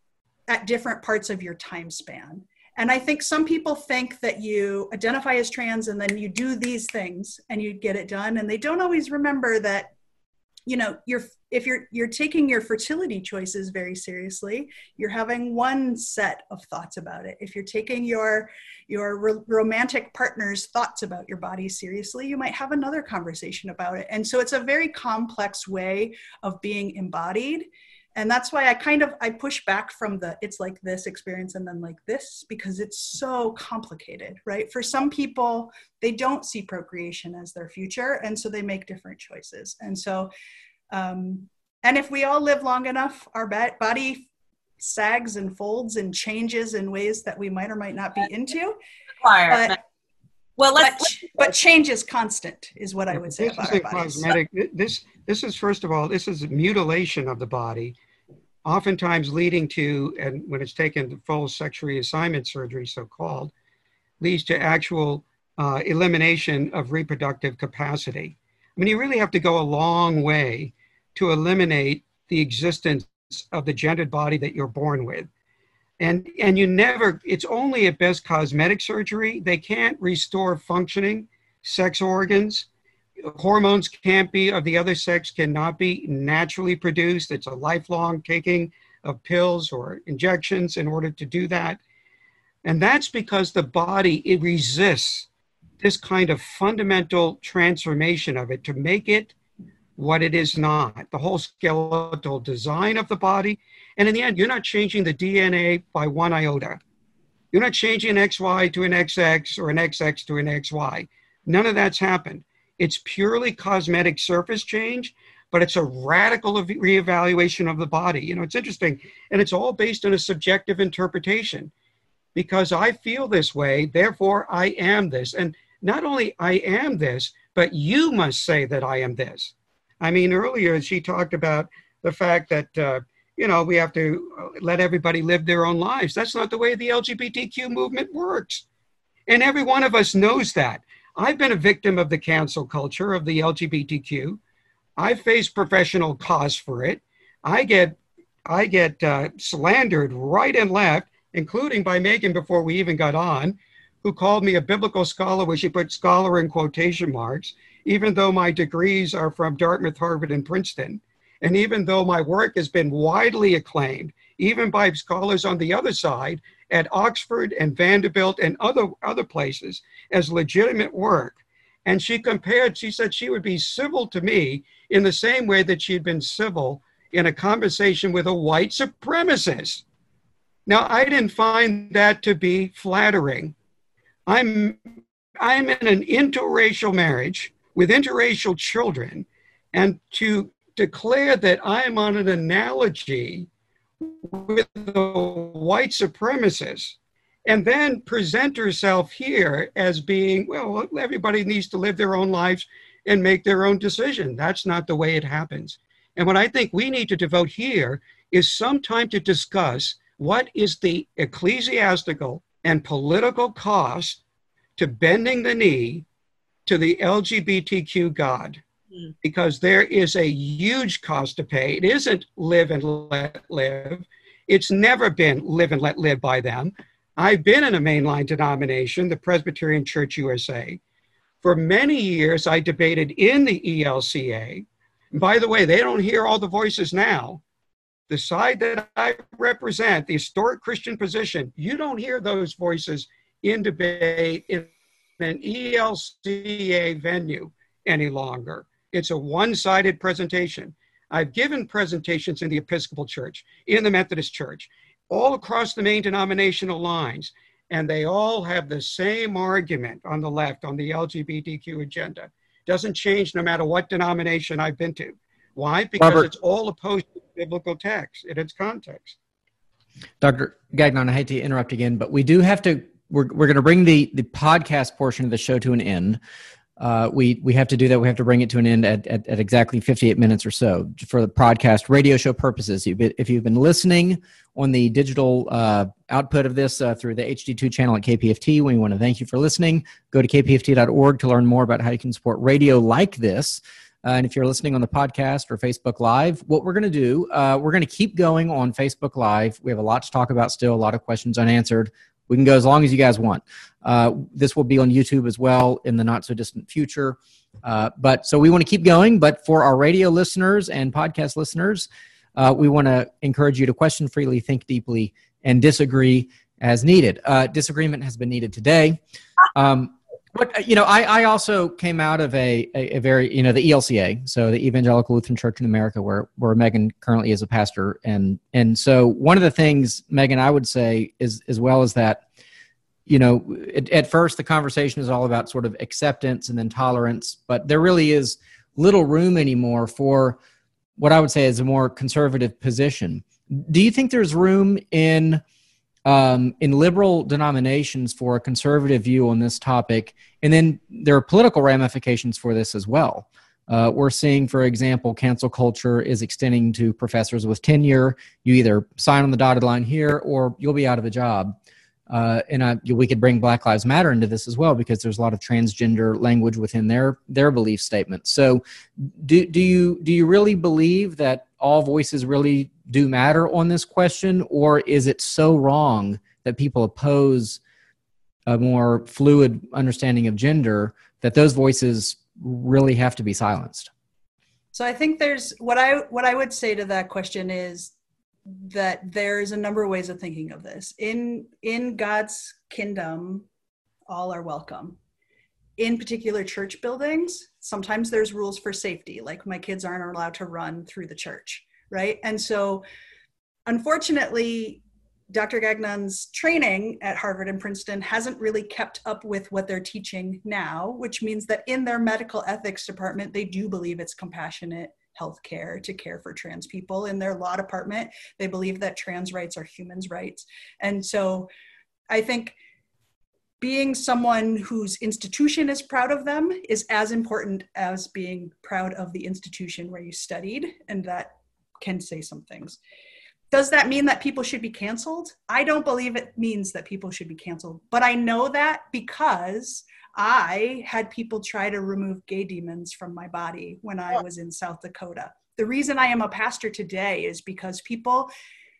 at different parts of your time span. And I think some people think that you identify as trans and then you do these things and you get it done, and they don't always remember that, you know, you're if you're you're taking your fertility choices very seriously, you're having one set of thoughts about it. If you're taking your your ro- romantic partner's thoughts about your body seriously, you might have another conversation about it. And so it's a very complex way of being embodied. And that's why I kind of, I push back from the, it's like this experience and then like this, because it's so complicated, right? For some people, they don't see procreation as their future, and so they make different choices. And so, um, and if we all live long enough, our body sags and folds and changes in ways that we might or might not be into. But, well, let's, but, but change is constant, is what I would say this about is our bodies. Cosmetic. This, this is, first of all, this is mutilation of the body, oftentimes leading to, and when it's taken to full sex reassignment surgery, so-called, leads to actual uh, elimination of reproductive capacity. I mean, you really have to go a long way to eliminate the existence of the gendered body that you're born with. And, and you never, it's only at best cosmetic surgery. They can't restore functioning sex organs. Hormones can't be, of the other sex cannot be naturally produced. It's a lifelong taking of pills or injections in order to do that. And that's because the body, it resists this kind of fundamental transformation of it to make it what it is not. The whole skeletal design of the body. And in the end, you're not changing the D N A by one iota. You're not changing an X Y to an X X or an X X to an X Y. None of that's happened. It's purely cosmetic surface change, but it's a radical reevaluation of the body. You know, it's interesting, and it's all based on a subjective interpretation. Because I feel this way, therefore I am this. And not only I am this, but you must say that I am this. I mean, earlier she talked about the fact that, uh, you know, we have to let everybody live their own lives. That's not the way the L G B T Q movement works. And every one of us knows that. I've been a victim of the cancel culture of the L G B T Q. I've faced professional costs for it. I get, I get uh, slandered right and left, including by Megan before we even got on, who called me a biblical scholar, where she put scholar in quotation marks, even though my degrees are from Dartmouth, Harvard, and Princeton. And even though my work has been widely acclaimed, even by scholars on the other side at Oxford and Vanderbilt and other, other places, as legitimate work. And she compared, she said she would be civil to me in the same way that she'd been civil in a conversation with a white supremacist. Now, I didn't find that to be flattering. I'm, I'm in an interracial marriage with interracial children, and to declare that I'm on an analogy with a white supremacist and then present herself here as being, well, everybody needs to live their own lives and make their own decision. That's not the way it happens. And what I think we need to devote here is some time to discuss what is the ecclesiastical and political cost to bending the knee to the L G B T Q God, mm. because there is a huge cost to pay. It isn't live and let live. It's never been live and let live by them. I've been in a mainline denomination, the Presbyterian Church U S A. For many years, I debated in the E L C A. And by the way, they don't hear all the voices now. The side that I represent, the historic Christian position, you don't hear those voices in debate in an E L C A venue any longer. It's a one-sided presentation. I've given presentations in the Episcopal Church, in the Methodist Church, all across the main denominational lines, and they all have the same argument on the left on the L G B T Q agenda. Doesn't change no matter what denomination I've been to. Why? Because Robert, it's all opposed to biblical text in its context. Doctor Gagnon, I hate to interrupt again, but we do have to, we're, we're going to bring the, the podcast portion of the show to an end. Uh, we we have to do that. We have to bring it to an end at, at, at exactly fifty-eight minutes or so for the podcast radio show purposes. You've been, if you've been listening on the digital uh, output of this uh, through the H D two channel at K P F T, we want to thank you for listening. Go to K P F T dot org to learn more about how you can support radio like this. Uh, and if you're listening on the podcast or Facebook Live, what we're going to do, uh, we're going to keep going on Facebook Live. We have a lot to talk about still, a lot of questions unanswered. We can go as long as you guys want. Uh, this will be on YouTube as well in the not-so-distant future. Uh, but so we want to keep going. But for our radio listeners and podcast listeners, uh, we want to encourage you to question freely, think deeply, and disagree as needed. Uh, disagreement has been needed today. Um, but, you know, I, I also came out of a, a, a very, you know, the E L C A, so the Evangelical Lutheran Church in America, where where Megan currently is a pastor. And and so one of the things, Megan, I would say is, as well as that, you know, at, at first the conversation is all about sort of acceptance and then tolerance, but there really is little room anymore for what I would say is a more conservative position. Do you think there's room in um, in liberal denominations for a conservative view on this topic? And then there are political ramifications for this as well. Uh, we're seeing, for example, cancel culture is extending to professors with tenure. You either sign on the dotted line here or you'll be out of a job. Uh, and I, we could bring Black Lives Matter into this as well, because there's a lot of transgender language within their their belief statement. So do do you do you really believe that all voices really do matter on this question, or is it so wrong that people oppose a more fluid understanding of gender that those voices really have to be silenced? So I think there's what I what I would say to that question is that there's a number of ways of thinking of this. In in God's kingdom, all are welcome. In particular church buildings, sometimes there's rules for safety, like my kids aren't allowed to run through the church, right? And so, unfortunately, Doctor Gagnon's training at Harvard and Princeton hasn't really kept up with what they're teaching now, which means that in their medical ethics department, they do believe it's compassionate healthcare to care for trans people. In their law department, they believe that trans rights are humans' rights. And so I think being someone whose institution is proud of them is as important as being proud of the institution where you studied, and that can say some things. Does that mean that people should be canceled? I don't believe it means that people should be canceled, but I know that because I had people try to remove gay demons from my body when I was in South Dakota. The reason I am a pastor today is because people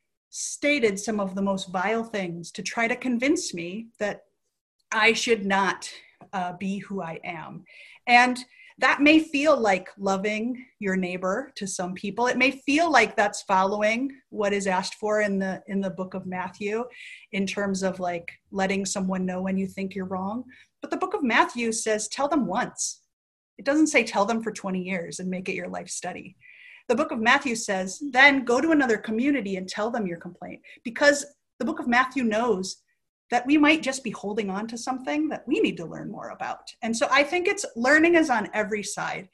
stated some of the most vile things to try to convince me that I should not uh, be who I am. And that may feel like loving your neighbor to some people. It may feel like that's following what is asked for in the in the book of Matthew in terms of like letting someone know when you think you're wrong. But the book of Matthew says, tell them once. It doesn't say tell them for twenty years and make it your life study. The book of Matthew says, then go to another community and tell them your complaint, because the book of Matthew knows that we might just be holding on to something that we need to learn more about. And so I think it's learning is on every side.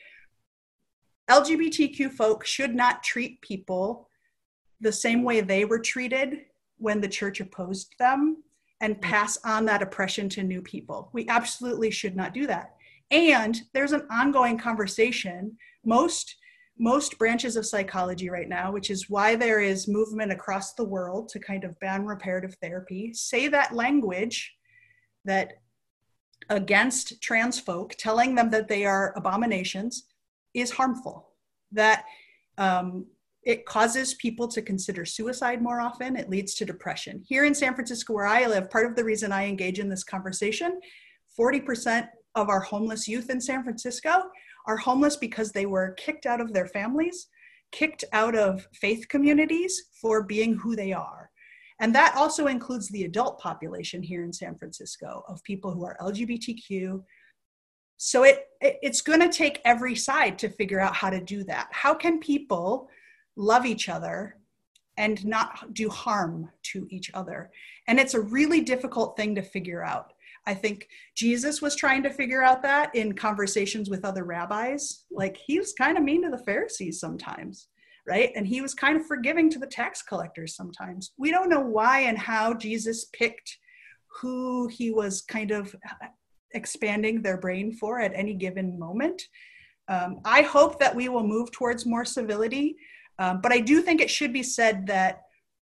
L G B T Q folk should not treat people the same way they were treated when the church opposed them. and pass on that oppression to new people. We absolutely should not do that. And there's an ongoing conversation. Most, most branches of psychology right now, which is why there is movement across the world to kind of ban reparative therapy, say that language that against trans folk, telling them that they are abominations, is harmful. That um, it causes people to consider suicide more often. It leads to depression. Here in San Francisco, where I live, part of the reason I engage in this conversation, forty percent of our homeless youth in San Francisco are homeless because they were kicked out of their families, kicked out of faith communities for being who they are. And that also includes the adult population here in San Francisco of people who are L G B T Q. So it, it it's going to take every side to figure out how to do that. How can people love each other and not do harm to each other? And it's a really difficult thing to figure out. I think Jesus was trying to figure out that in conversations with other rabbis. Like, he was kind of mean to the Pharisees sometimes, right? And he was kind of forgiving to the tax collectors sometimes. We don't know why and how Jesus picked who he was kind of expanding their brain for at any given moment. Um, I hope that we will move towards more civility. Um, but I do think it should be said that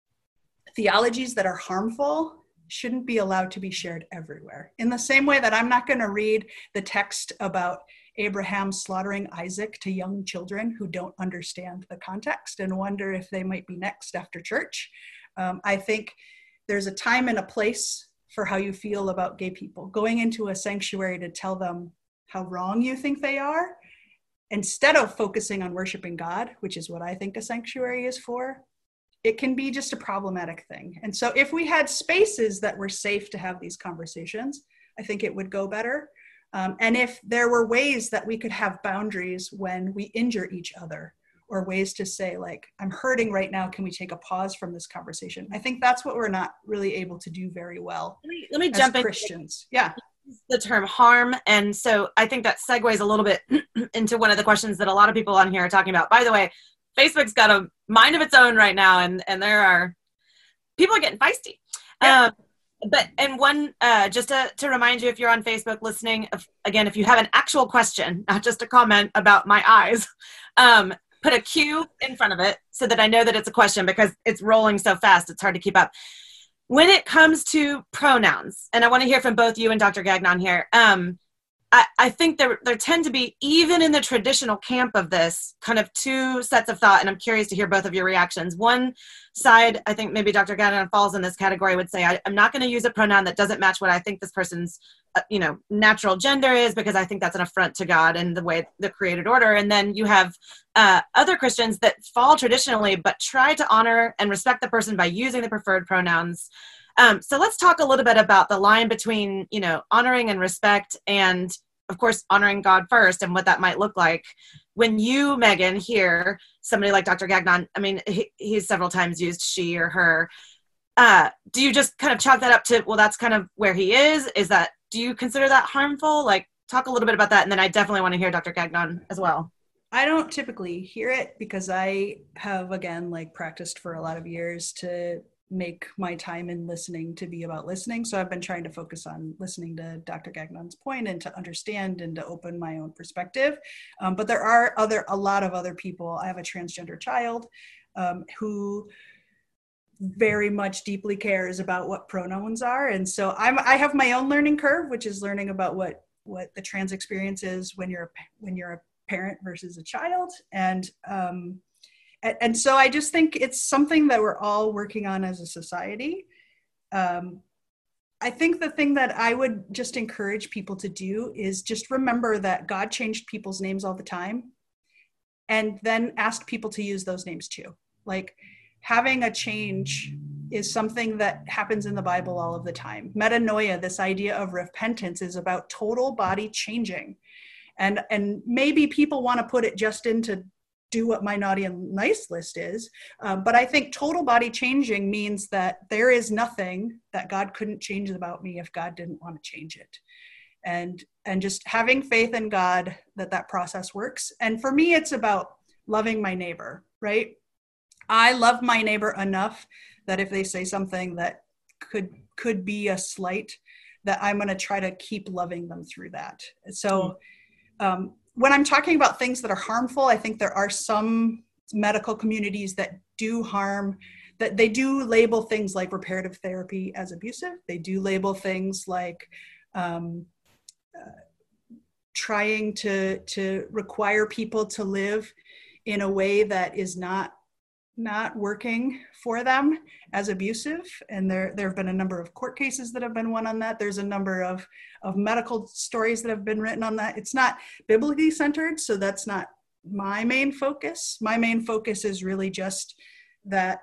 theologies that are harmful shouldn't be allowed to be shared everywhere. In the same way that I'm not going to read the text about Abraham slaughtering Isaac to young children who don't understand the context and wonder if they might be next after church. Um, I think there's a time and a place for how you feel about gay people. Going into a sanctuary to tell them how wrong you think they are, instead of focusing on worshiping God, which is what I think a sanctuary is for, it can be just a problematic thing. And so if we had spaces that were safe to have these conversations, I think it would go better. Um, and if there were ways that we could have boundaries when we injure each other, or ways to say, like, I'm hurting right now, can we take a pause from this conversation? I think that's what we're not really able to do very well. Let me, let me jump in. Christians. Yeah. The term harm. And so I think that segues a little bit into one of the questions that a lot of people on here are talking about. By the way, Facebook's got a mind of its own right now, and, and there are people are getting feisty. Yeah. Um, but and one, uh, just to, to remind you, if you're on Facebook listening, if, again, if you have an actual question, not just a comment about my eyes, um, put a Q in front of it so that I know that it's a question, because it's rolling so fast, it's hard to keep up. When it comes to pronouns, and I want to hear from both you and Doctor Gagnon here, um, I, I think there there tend to be, even in the traditional camp of this, kind of two sets of thought, and I'm curious to hear both of your reactions. One side, I think maybe Doctor Gagnon falls in this category, would say, I, I'm not going to use a pronoun that doesn't match what I think this person's uh, you know, natural gender is, because I think that's an affront to God and the way the created order. And then you have uh, other Christians that fall traditionally, but try to honor and respect the person by using the preferred pronouns. Um, so let's talk a little bit about the line between, you know, honoring and respect, and of course, honoring God first, and what that might look like. When you, Megan, hear somebody like Doctor Gagnon, I mean, he, he's several times used she or her. Uh, do you just kind of chalk that up to, well, that's kind of where he is? Is that, do you consider that harmful? Like, talk a little bit about that. And then I definitely want to hear Doctor Gagnon as well. I don't typically hear it, because I have, again, like practiced for a lot of years to make my time in listening to be about listening. So I've been trying to focus on listening to Doctor Gagnon's point and to understand and to open my own perspective. Um, but there are other, a lot of other people. I have a transgender child um, who very much deeply cares about what pronouns are. And so I'm, I have my own learning curve, which is learning about what, what the trans experience is when you're, when you're a parent versus a child. And, um, and, and so I just think it's something that we're all working on as a society. Um, I think the thing that I would just encourage people to do is just remember that God changed people's names all the time, and then ask people to use those names too. Like, having a change is something that happens in the Bible all of the time. Metanoia, this idea of repentance, is about total body changing. And, and maybe people want to put it just into do what my naughty and nice list is. Um, but I think total body changing means that there is nothing that God couldn't change about me if God didn't want to change it. And, and just having faith in God that that process works. And for me, it's about loving my neighbor, right? I love my neighbor enough that if they say something that could could be a slight, that I'm going to try to keep loving them through that. So um, when I'm talking about things that are harmful, I think there are some medical communities that do harm, that they do label things like reparative therapy as abusive. They do label things like um, uh, trying to, to require people to live in a way that is not not working for them as abusive. And there, there have been a number of court cases that have been won on that. There's a number of, of medical stories that have been written on that. It's not biblically centered, so that's not my main focus. My main focus is really just that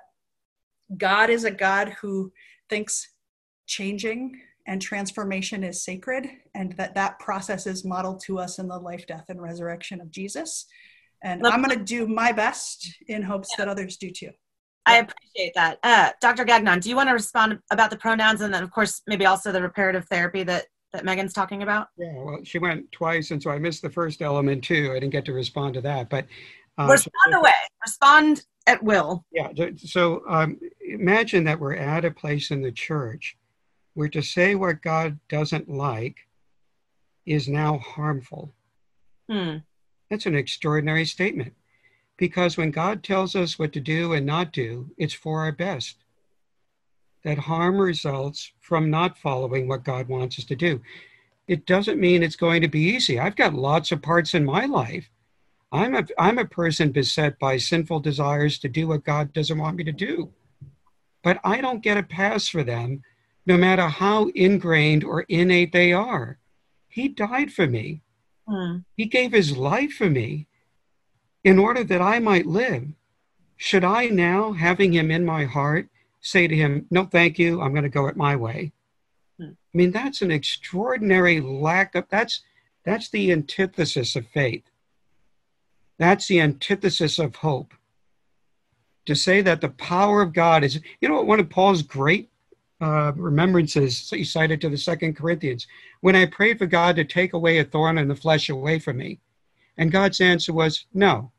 God is a God who thinks changing and transformation is sacred, and that that process is modeled to us in the life, death, and resurrection of Jesus. And I'm going to do my best in hopes yeah. that others do too. I appreciate that. Uh, Doctor Gagnon, do you want to respond about the pronouns, and then, of course, maybe also the reparative therapy that, that Megan's talking about? Yeah, well, she went twice, and so I missed the first element too. I didn't get to respond to that. But uh, respond so, away. Respond at will. Yeah. So um, imagine that we're at a place in the church where to say what God doesn't like is now harmful. Hmm. That's an extraordinary statement, because when God tells us what to do and not do, it's for our best. That harm results from not following what God wants us to do. It doesn't mean it's going to be easy. I've got lots of parts in my life. I'm a, I'm a person beset by sinful desires to do what God doesn't want me to do. But I don't get a pass for them, no matter how ingrained or innate they are. He died for me. Hmm. He gave his life for me in order that I might live. Should I now, having him in my heart, say to him, no, thank you, I'm going to go it my way? Hmm. I mean, that's an extraordinary lack of, that's, that's the antithesis of faith. That's the antithesis of hope. To say that the power of God is, you know, one of Paul's great Uh, remembrances, so he cited to the Second Corinthians, when I prayed for God to take away a thorn in the flesh away from me. And God's answer was, no,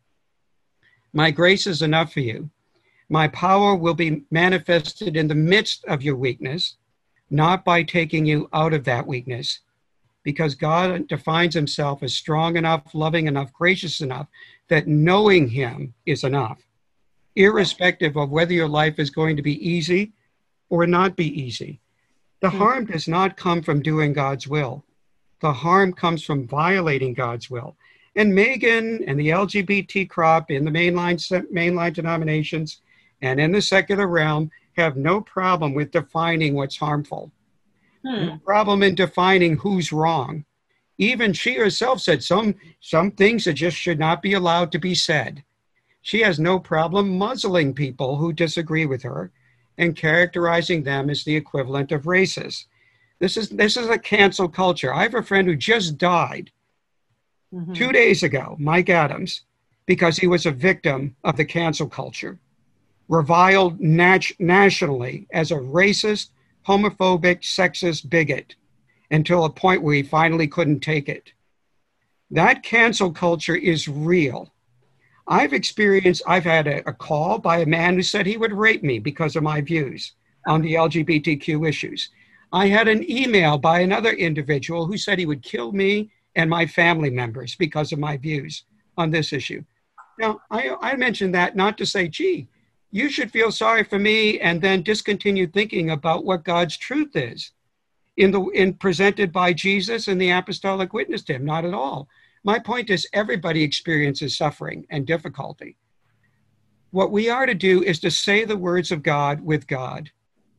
my grace is enough for you. My power will be manifested in the midst of your weakness, not by taking you out of that weakness, because God defines himself as strong enough, loving enough, gracious enough, that knowing him is enough, irrespective of whether your life is going to be easy or not be easy. The harm does not come from doing God's will. The harm comes from violating God's will. And Megan and the L G B T crop in the mainline, mainline denominations and in the secular realm have no problem with defining what's harmful. Hmm. No problem in defining who's wrong. Even she herself said some, some things that just should not be allowed to be said. She has no problem muzzling people who disagree with her and characterizing them as the equivalent of racist. This is this is a cancel culture. I have a friend who just died mm-hmm. two days ago, Mike Adams, because he was a victim of the cancel culture, reviled nat- nationally as a racist, homophobic, sexist bigot until a point where he finally couldn't take it. That cancel culture is real. I've experienced, I've had a, a call by a man who said he would rape me because of my views on the L G B T Q issues. I had an email by another individual who said he would kill me and my family members because of my views on this issue. Now, I, I mentioned that not to say, gee, you should feel sorry for me and then discontinue thinking about what God's truth is in the in presented by Jesus and the apostolic witness to him. Not at all. My point is, everybody experiences suffering and difficulty. What we are to do is to say the words of God with God.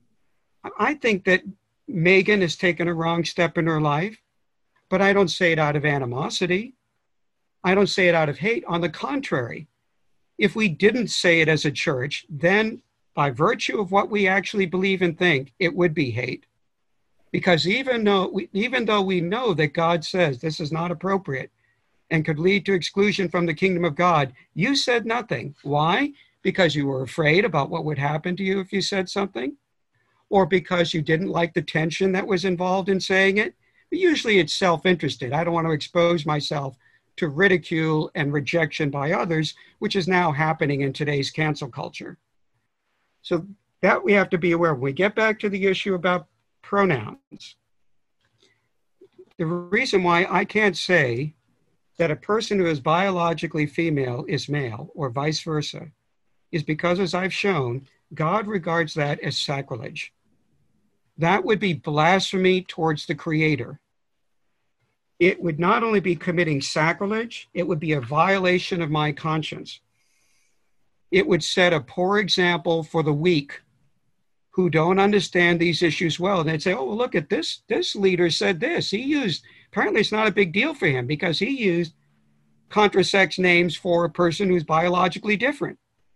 I think that Megan has taken a wrong step in her life, but I don't say it out of animosity. I don't say it out of hate. On the contrary, if we didn't say it as a church, then by virtue of what we actually believe and think, it would be hate. Because even though we, even though we know that God says this is not appropriate, and could lead to exclusion from the kingdom of God, you said nothing. Why? Because you were afraid about what would happen to you if you said something? Or because you didn't like the tension that was involved in saying it? But usually it's self-interested. I don't want to expose myself to ridicule and rejection by others, which is now happening in today's cancel culture. So that we have to be aware of. When we get back to the issue about pronouns. The reason why I can't say that a person who is biologically female is male or vice versa is because, as I've shown, God regards that as sacrilege. That would be blasphemy towards the Creator. It would not only be committing sacrilege, it would be a violation of my conscience. It would set a poor example for the weak who don't understand these issues well. And they'd say, oh, well, look at this. This leader said this. He used, apparently it's not a big deal for him because he used contrasex names for a person who's biologically different.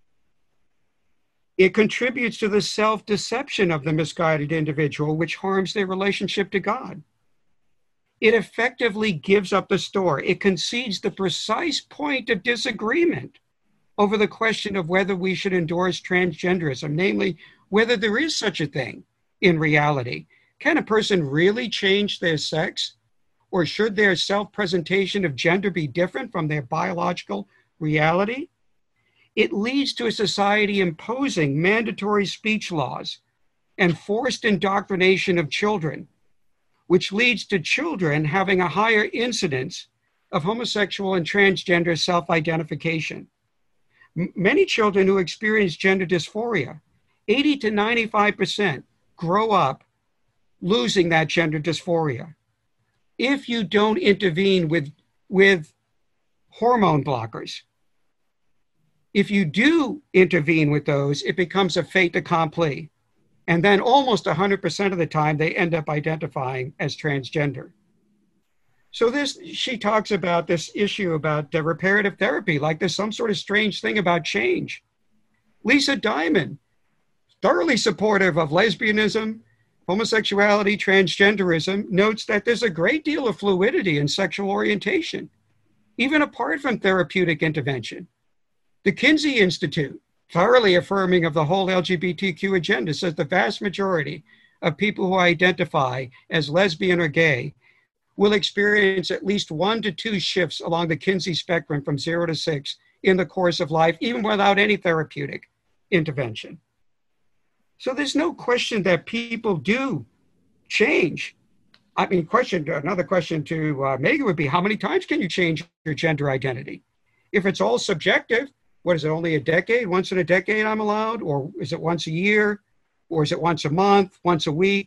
It contributes to the self-deception of the misguided individual, which harms their relationship to God. It effectively gives up the store. It concedes the precise point of disagreement over the question of whether we should endorse transgenderism, namely, whether there is such a thing in reality. Can a person really change their sex? Or should their self-presentation of gender be different from their biological reality? It leads to a society imposing mandatory speech laws and forced indoctrination of children, which leads to children having a higher incidence of homosexual and transgender self-identification. M- many children who experience gender dysphoria, eighty to ninety-five percent, grow up losing that gender dysphoria. If you don't intervene with, with hormone blockers, if you do intervene with those, it becomes a fait accompli. And then almost one hundred percent of the time, they end up identifying as transgender. So this, she talks about this issue about uh, reparative therapy, like there's some sort of strange thing about change. Lisa Diamond, thoroughly supportive of lesbianism, homosexuality, transgenderism, notes that there's a great deal of fluidity in sexual orientation, even apart from therapeutic intervention. The Kinsey Institute, thoroughly affirming of the whole L G B T Q agenda, says the vast majority of people who identify as lesbian or gay will experience at least one to two shifts along the Kinsey spectrum from zero to six in the course of life, even without any therapeutic intervention. So there's no question that people do change. I mean, question, another question to uh, Megan would be, how many times can you change your gender identity? If it's all subjective, what is it, only a decade? Once in a decade I'm allowed? Or is it once a year? Or is it once a month, once a week,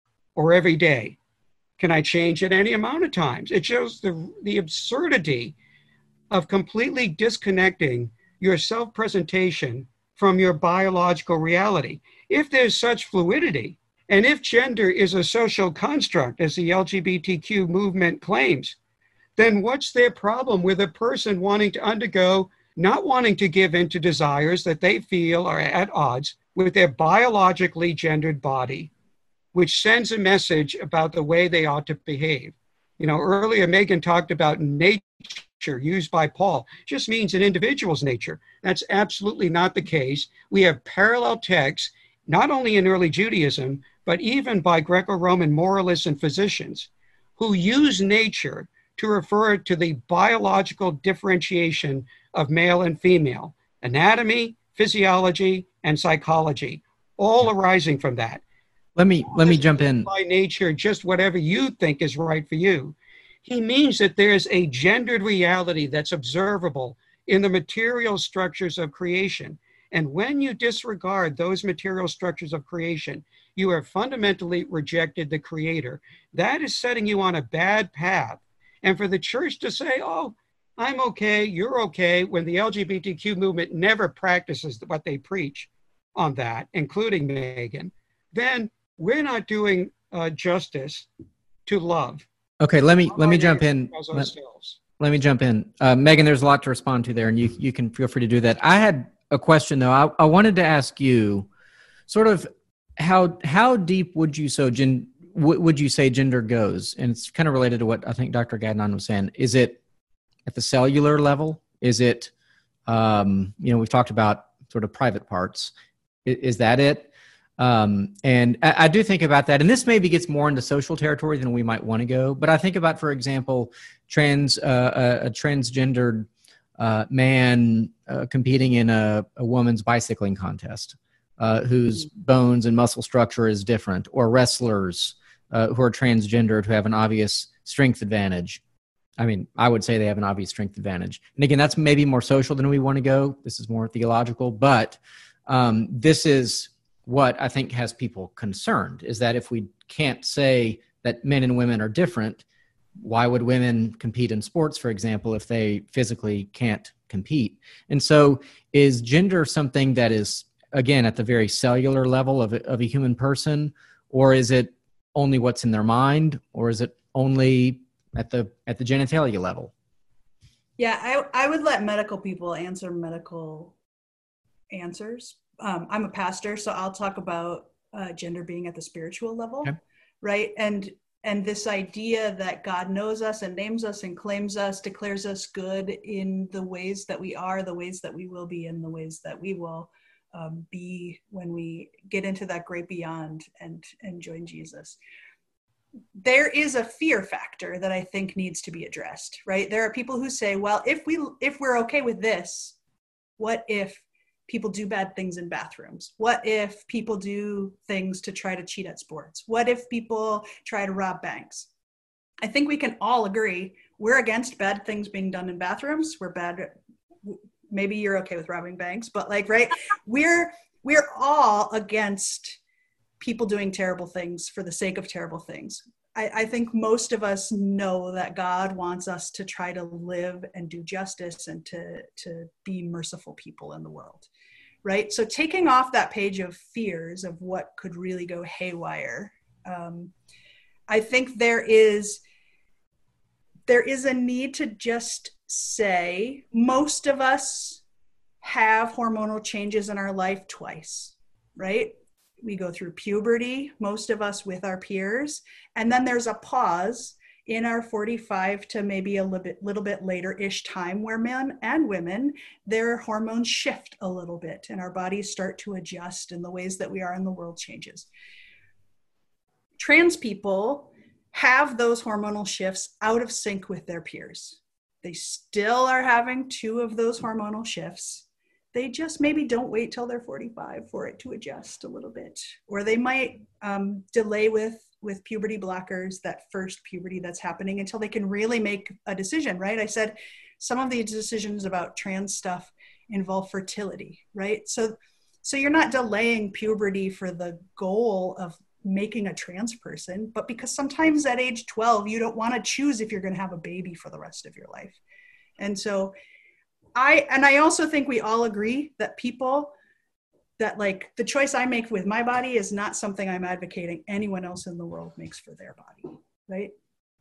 or every day? Can I change it any amount of times? It shows the, the absurdity of completely disconnecting your self-presentation from your biological reality. If there's such fluidity, and if gender is a social construct, as the L G B T Q movement claims, then what's their problem with a person wanting to undergo, not wanting to give in to desires that they feel are at odds with their biologically gendered body, which sends a message about the way they ought to behave? You know, earlier Megan talked about nature used by Paul, just means an individual's nature. That's absolutely not the case. We have parallel texts, not only in early Judaism, but even by Greco-Roman moralists and physicians, who use nature to refer to the biological differentiation of male and female, anatomy, physiology, and psychology, all arising from that. Let me let me jump in. By nature, just whatever you think is right for you. He means that there's a gendered reality that's observable in the material structures of creation. And when you disregard those material structures of creation, you have fundamentally rejected the Creator. That is setting you on a bad path. And for the church to say, oh, I'm okay, you're okay, when the L G B T Q movement never practices what they preach on that, including Megan, then we're not doing uh, justice to love. Okay, let me let me jump in. Let, let me jump in. Uh, Megan, there's a lot to respond to there, and you you can feel free to do that. I had a question, though. I, I wanted to ask you sort of how how deep would you so gen, w- would you say gender goes? And it's kind of related to what I think Doctor Gagnon was saying. Is it at the cellular level? Is it, um, you know, we've talked about sort of private parts. Is, is that it? Um, and I, I do think about that, and this maybe gets more into social territory than we might want to go. But I think about, for example, trans uh, a, a transgendered uh, man uh, competing in a, a woman's bicycling contest. uh, whose bones and muscle structure is different, or wrestlers uh, who are transgendered who have an obvious strength advantage. I mean, I would say they have an obvious strength advantage. And again, that's maybe more social than we want to go. This is more theological, but um, this is what I think has people concerned, is that if we can't say that men and women are different, why would women compete in sports, for example, if they physically can't compete? And so is gender something that is, again, at the very cellular level of a, of a human person, or is it only what's in their mind, or is it only at the at the genitalia level? Yeah, I, I would let medical people answer medical answers. Um, I'm a pastor, so I'll talk about uh, gender being at the spiritual level, okay. Right? And and this idea that God knows us and names us and claims us, declares us good in the ways that we are, the ways that we will be, and the ways that we will um, be when we get into that great beyond and, and join Jesus. There is a fear factor that I think needs to be addressed, right? There are people who say, well, if we if we're okay with this, what if people do bad things in bathrooms? What if people do things to try to cheat at sports? What if people try to rob banks? I think we can all agree we're against bad things being done in bathrooms. We're bad. Maybe you're okay with robbing banks, but like, right? We're we're all against people doing terrible things for the sake of terrible things. I, I think most of us know that God wants us to try to live and do justice and to, to be merciful people in the world, right? So taking off that page of fears of what could really go haywire, um, I think there is, there is a need to just say most of us have hormonal changes in our life twice, right? We go through puberty, most of us with our peers, and then there's a pause in our forty-five to maybe a little bit, little bit later-ish time where men and women, their hormones shift a little bit and our bodies start to adjust and the ways that we are in the world changes. Trans people have those hormonal shifts out of sync with their peers. They still are having two of those hormonal shifts. They just maybe don't wait till they're forty-five for it to adjust a little bit. Or they might um, delay with, with puberty blockers, that first puberty that's happening, until they can really make a decision, right? I said some of the decisions about trans stuff involve fertility, right? So, so you're not delaying puberty for the goal of making a trans person, but because sometimes at age twelve, you don't want to choose if you're going to have a baby for the rest of your life. And so I, and I also think we all agree that people that like the choice I make with my body is not something I'm advocating anyone else in the world makes for their body, right?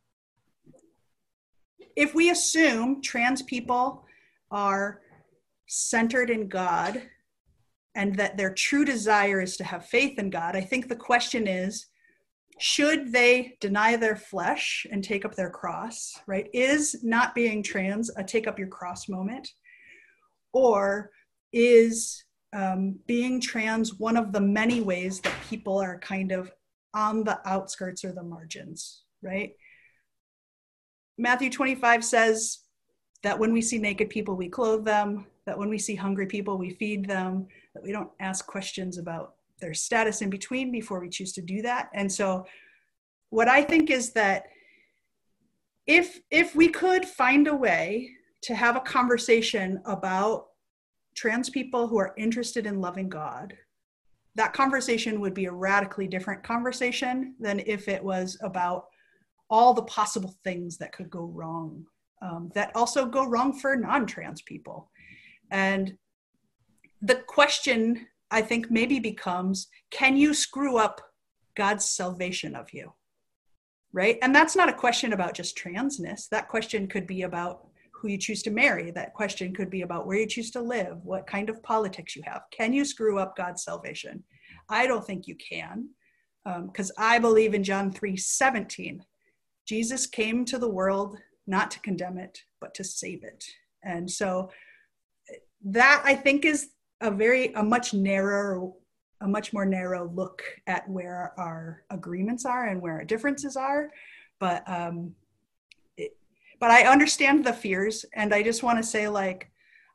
If we assume trans people are centered in God and that their true desire is to have faith in God, I think the question is, should they deny their flesh and take up their cross, right? Is not being trans a take up your cross moment? Or is um, being trans one of the many ways that people are kind of on the outskirts or the margins, right? Matthew twenty-five says that when we see naked people, we clothe them, that when we see hungry people, we feed them, that we don't ask questions about their status in between before we choose to do that. And so what I think is that if if we could find a way to have a conversation about trans people who are interested in loving God, that conversation would be a radically different conversation than if it was about all the possible things that could go wrong, um, that also go wrong for non-trans people. And the question, I think, maybe becomes, can you screw up God's salvation of you, right? And that's not a question about just transness. That question could be about who you choose to marry. That question could be about where you choose to live, what kind of politics you have. Can you screw up God's salvation? I don't think you can, because um, I believe in John three seventeen. Jesus came to the world not to condemn it, but to save it. And so that, I think, is a very, a much narrower, a much more narrow look at where our agreements are and where our differences are. But, um, it, but I understand the fears. And I just want to say, like,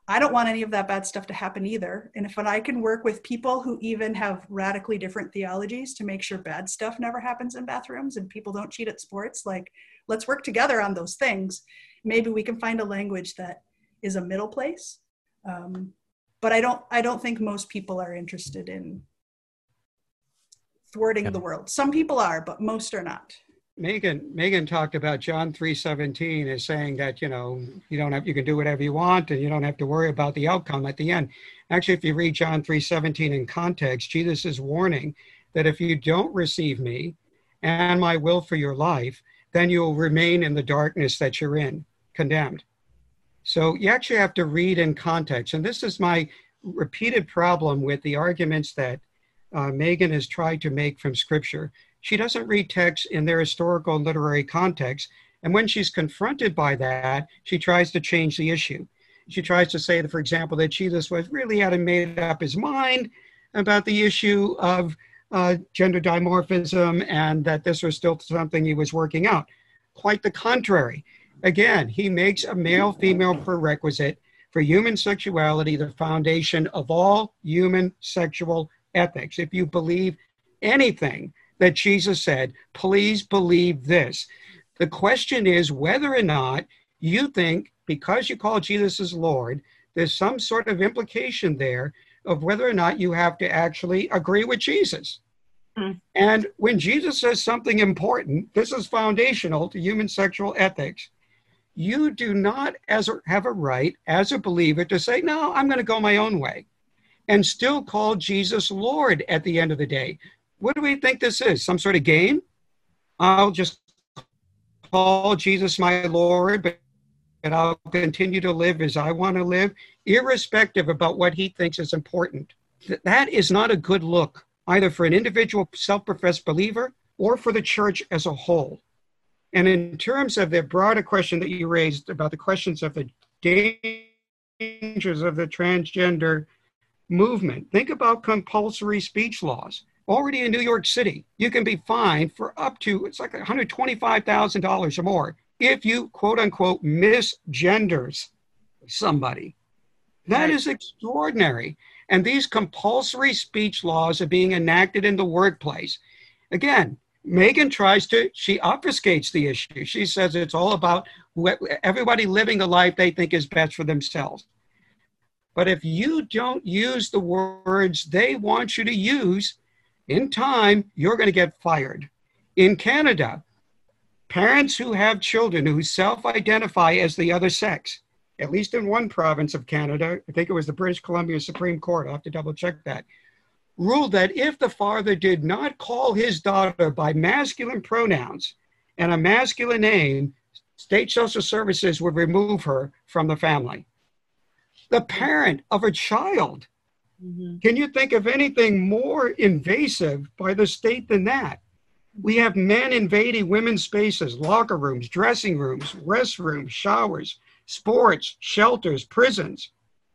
I don't want any of that bad stuff to happen either. And if I can work with people who even have radically different theologies to make sure bad stuff never happens in bathrooms and people don't cheat at sports, like, let's work together on those things. Maybe we can find a language that is a middle place. Um, but I don't, I don't think most people are interested in thwarting yeah. the world. Some people are, but most are not. Megan, Megan talked about John three seventeen as saying that, you know, you don't have, you can do whatever you want and you don't have to worry about the outcome at the end. Actually, if you read John three seventeen in context, Jesus is warning that if you don't receive me and my will for your life, then you'll remain in the darkness that you're in, condemned. So you actually have to read in context. And this is my repeated problem with the arguments that uh, Megan has tried to make from Scripture. She doesn't read texts in their historical and literary context. And when she's confronted by that, she tries to change the issue. She tries to say, that, for example, that Jesus was really hadn't made up his mind about the issue of uh, gender dimorphism and that this was still something he was working out. Quite the contrary. Again, he makes a male-female prerequisite for human sexuality the foundation of all human sexual ethics. If you believe anything that Jesus said, please believe this. The question is whether or not you think, because you call Jesus as Lord, there's some sort of implication there of whether or not you have to actually agree with Jesus. Mm. And when Jesus says something important, this is foundational to human sexual ethics, you do not as a, have a right as a believer to say, no, I'm going to go my own way, and still call Jesus Lord at the end of the day. What do we think this is? Some sort of game? I'll just call Jesus my Lord, but and I'll continue to live as I want to live, irrespective about what he thinks is important. That is not a good look, either for an individual self-professed believer or for the church as a whole. And in terms of the broader question that you raised about the questions of the dangers of the transgender movement, think about compulsory speech laws. Already in New York City, you can be fined for up to, it's like one hundred twenty-five thousand dollars or more if you, quote unquote, misgenders somebody. That right. is extraordinary. And these compulsory speech laws are being enacted in the workplace. Again, Megan tries to, she obfuscates the issue. She says it's all about everybody living the life they think is best for themselves. But if you don't use the words they want you to use, in time, you're going to get fired. In Canada, parents who have children who self-identify as the other sex, at least in one province of Canada, I think it was the British Columbia Supreme Court, I'll have to double check that, ruled that if the father did not call his daughter by masculine pronouns and a masculine name, state social services would remove her from the family. The parent of a child. Mm-hmm. Can you think of anything more invasive by the state than that? We have men invading women's spaces, locker rooms, dressing rooms, restrooms, showers, sports, shelters, prisons.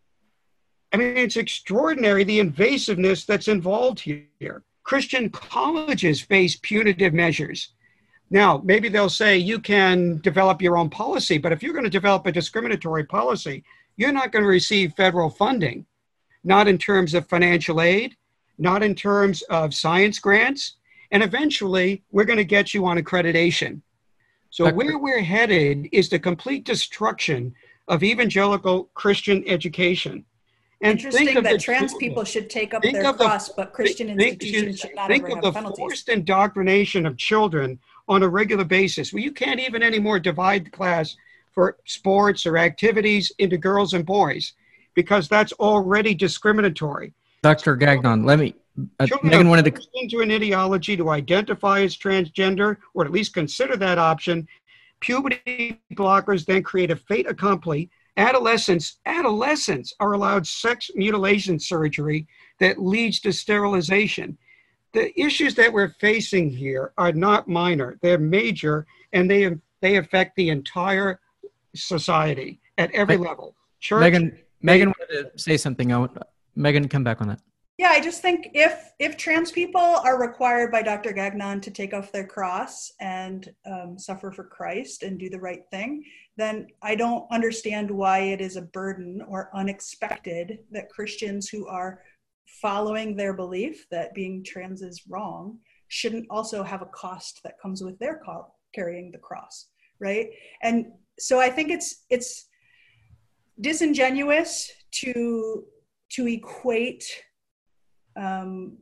I mean, it's extraordinary the invasiveness that's involved here. Christian colleges face punitive measures. Now, maybe they'll say you can develop your own policy, but if you're going to develop a discriminatory policy, you're not going to receive federal funding, not in terms of financial aid, not in terms of science grants, and eventually we're going to get you on accreditation. So okay. where we're headed is the complete destruction of evangelical Christian education. And interesting that trans people should take up their cross, the, but Christian think, institutions should not think ever of have the penalties. Forced indoctrination of children on a regular basis. Well, you can't even anymore divide the class for sports or activities into girls and boys because that's already discriminatory. Doctor Gagnon, let me. Uh, Children Megan are wanted to into an ideology to identify as transgender, or at least consider that option. Puberty blockers then create a fait accompli. Adolescents, adolescents are allowed sex mutilation surgery that leads to sterilization. The issues that we're facing here are not minor; they're major, and they they affect the entire society at every level. Church, Megan, Megan wanted to say something. I want, Megan, come back on that. Yeah, I just think if if trans people are required by Doctor Gagnon to take off their cross and um, suffer for Christ and do the right thing, then I don't understand why it is a burden or unexpected that Christians who are following their belief that being trans is wrong shouldn't also have a cost that comes with their call, carrying the cross, right? And so I think it's it's disingenuous to to equate um,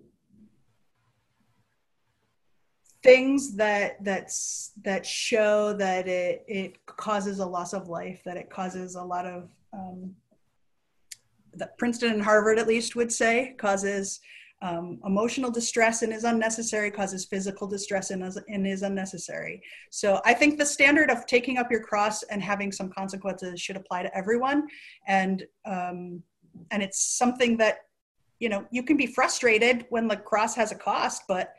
things that that's that show that it it causes a loss of life, that it causes a lot of um, that Princeton and Harvard at least would say causes um, emotional distress and is unnecessary, causes physical distress and is, and is unnecessary. So I think the standard of taking up your cross and having some consequences should apply to everyone, and um, and it's something that, you know, you can be frustrated when the cross has a cost, but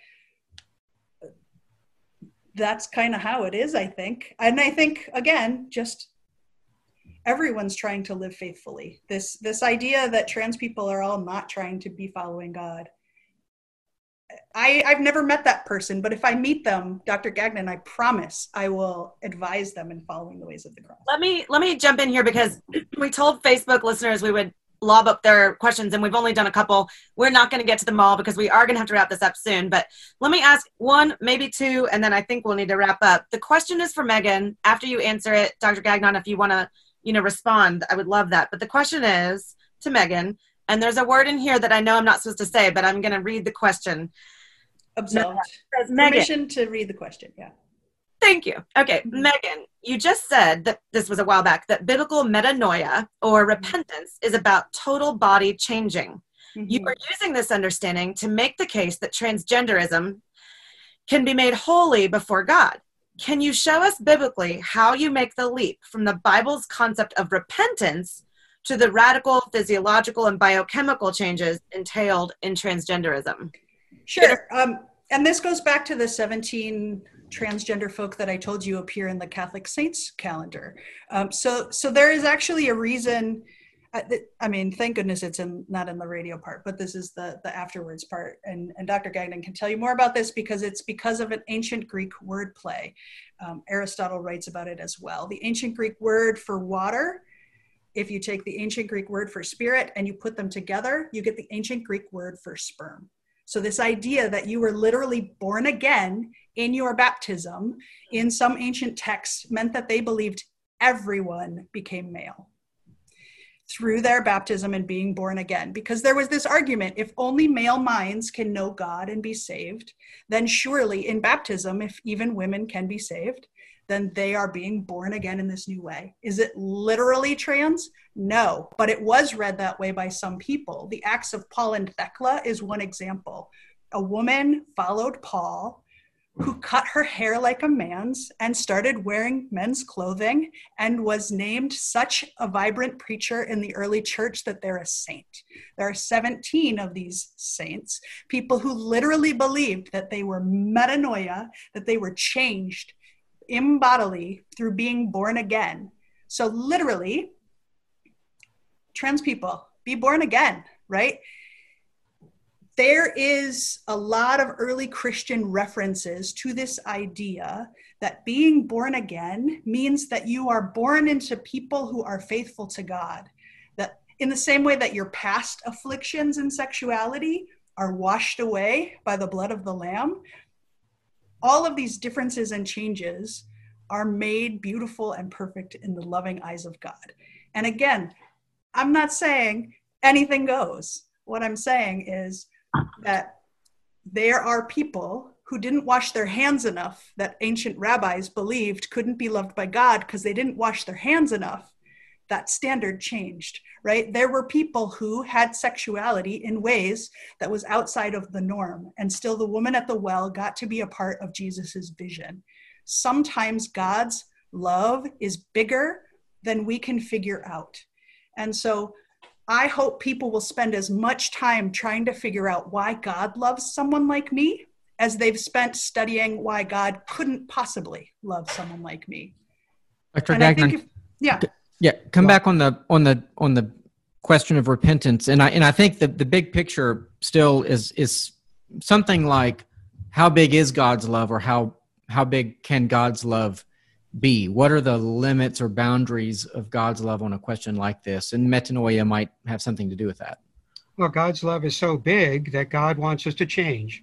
that's kind of how it is, I think. And I think, again, just everyone's trying to live faithfully. This this idea that trans people are all not trying to be following God. I, I've never met that person, but if I meet them, Doctor Gagnon, I promise I will advise them in following the ways of the cross. Let me let me jump in here, because we told Facebook listeners we would lob up their questions, and we've only done a couple. We're not going to get to them all because we are going to have to wrap this up soon. But let me ask one, maybe two, and then I think we'll need to wrap up. The question is for Megan. After you answer it, Doctor Gagnon, if you want to, you know, respond, I would love that. But the question is to Megan, and there's a word in here that I know I'm not supposed to say, but I'm going to read the question. Absolved. Says, Megan. Permission to read the question, yeah. Thank you. Okay, mm-hmm. Megan, you just said that this was a while back, that biblical metanoia or repentance is about total body changing. Mm-hmm. You are using this understanding to make the case that transgenderism can be made holy before God. Can you show us biblically how you make the leap from the Bible's concept of repentance to the radical physiological and biochemical changes entailed in transgenderism? Sure. Um, and this goes back to the seventeen transgender folk that I told you appear in the Catholic Saints calendar. Um, so, so there is actually a reason. Uh, th- I mean, thank goodness it's in, not in the radio part, but this is the the afterwards part. And, and Doctor Gagnon can tell you more about this because it's because of an ancient Greek word play. Um, Aristotle writes about it as well. The ancient Greek word for water, if you take the ancient Greek word for spirit and you put them together, you get the ancient Greek word for sperm. So this idea that you were literally born again in your baptism in some ancient texts meant that they believed everyone became male through their baptism and being born again. Because there was this argument, if only male minds can know God and be saved, then surely in baptism, if even women can be saved, then they are being born again in this new way. Is it literally trans? No, but it was read that way by some people. The Acts of Paul and Thecla is one example. A woman followed Paul, who cut her hair like a man's and started wearing men's clothing and was named such a vibrant preacher in the early church that they're a saint. There are seventeen of these saints, people who literally believed that they were metanoia, that they were changed imbodily through being born again. So literally, trans people, be born again, right? There is a lot of early Christian references to this idea that being born again means that you are born into people who are faithful to God. That in the same way that your past afflictions and sexuality are washed away by the blood of the Lamb, all of these differences and changes are made beautiful and perfect in the loving eyes of God. And again, I'm not saying anything goes. What I'm saying is that there are people who didn't wash their hands enough that ancient rabbis believed couldn't be loved by God because they didn't wash their hands enough. That standard changed, right? There were people who had sexuality in ways that was outside of the norm, and still the woman at the well got to be a part of Jesus's vision. Sometimes God's love is bigger than we can figure out. And so I hope people will spend as much time trying to figure out why God loves someone like me as they've spent studying why God couldn't possibly love someone like me. Doctor Gagnon, if, yeah. Yeah, come back on the on the on the question of repentance, and I and I think that the big picture still is is something like, how big is God's love, or how how big can God's love be? What are the limits or boundaries of God's love on a question like this? And metanoia might have something to do with that. Well, God's love is so big that God wants us to change,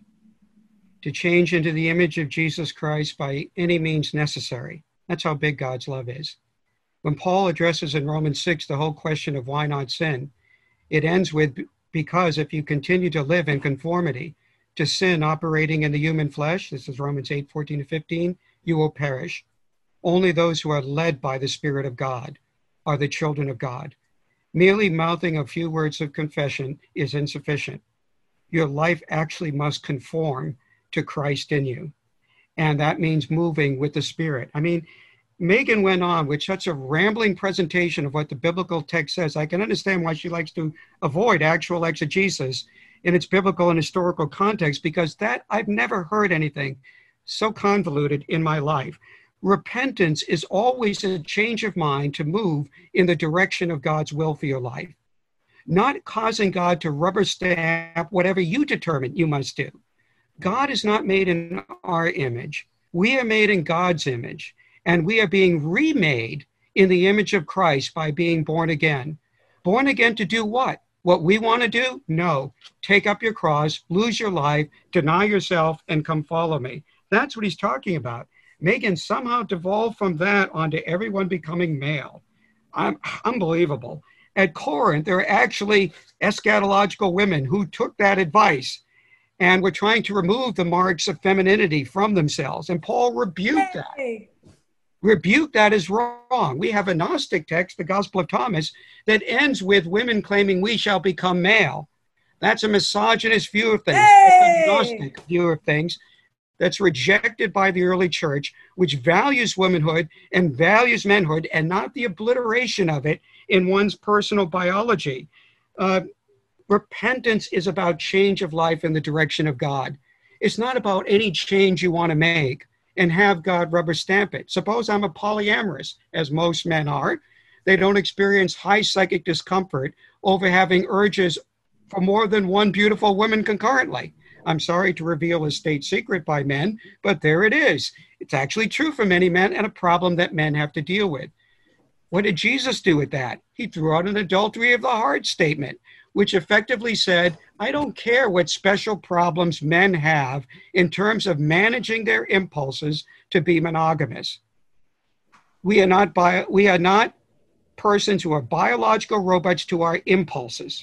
to change into the image of Jesus Christ by any means necessary. That's how big God's love is. When Paul addresses in Romans six the whole question of why not sin, it ends with, because if you continue to live in conformity to sin operating in the human flesh, this is Romans eight, fourteen to fifteen, you will perish. Only those who are led by the Spirit of God are the children of God. Merely mouthing a few words of confession is insufficient. Your life actually must conform to Christ in you. And that means moving with the Spirit. I mean, Megan went on with such a rambling presentation of what the biblical text says. I can understand why she likes to avoid actual exegesis in its biblical and historical context, because that I've never heard anything so convoluted in my life. Repentance is always a change of mind to move in the direction of God's will for your life, not causing God to rubber stamp whatever you determine you must do. God is not made in our image. We are made in God's image, and we are being remade in the image of Christ by being born again. Born again to do what? What we want to do? No. Take up your cross, lose your life, deny yourself, and come follow me. That's what he's talking about. Megan somehow devolved from that onto everyone becoming male. I'm, unbelievable. At Corinth, there are actually eschatological women who took that advice and were trying to remove the marks of femininity from themselves. And Paul rebuked Hey. that. Rebuked that as wrong. We have a Gnostic text, the Gospel of Thomas, that ends with women claiming we shall become male. That's a misogynist view of things. Hey. That's a Gnostic view of things that's rejected by the early church, which values womanhood and values manhood, and not the obliteration of it in one's personal biology. Uh, repentance is about change of life in the direction of God. It's not about any change you want to make and have God rubber stamp it. Suppose I'm a polyamorous, as most men are. They don't experience high psychic discomfort over having urges for more than one beautiful woman concurrently. I'm sorry to reveal a state secret by men, but there it is. It's actually true for many men, and a problem that men have to deal with. What did Jesus do with that? He threw out an adultery of the heart statement, which effectively said, I don't care what special problems men have in terms of managing their impulses to be monogamous. We are not bio, we are not persons who are biological robots to our impulses.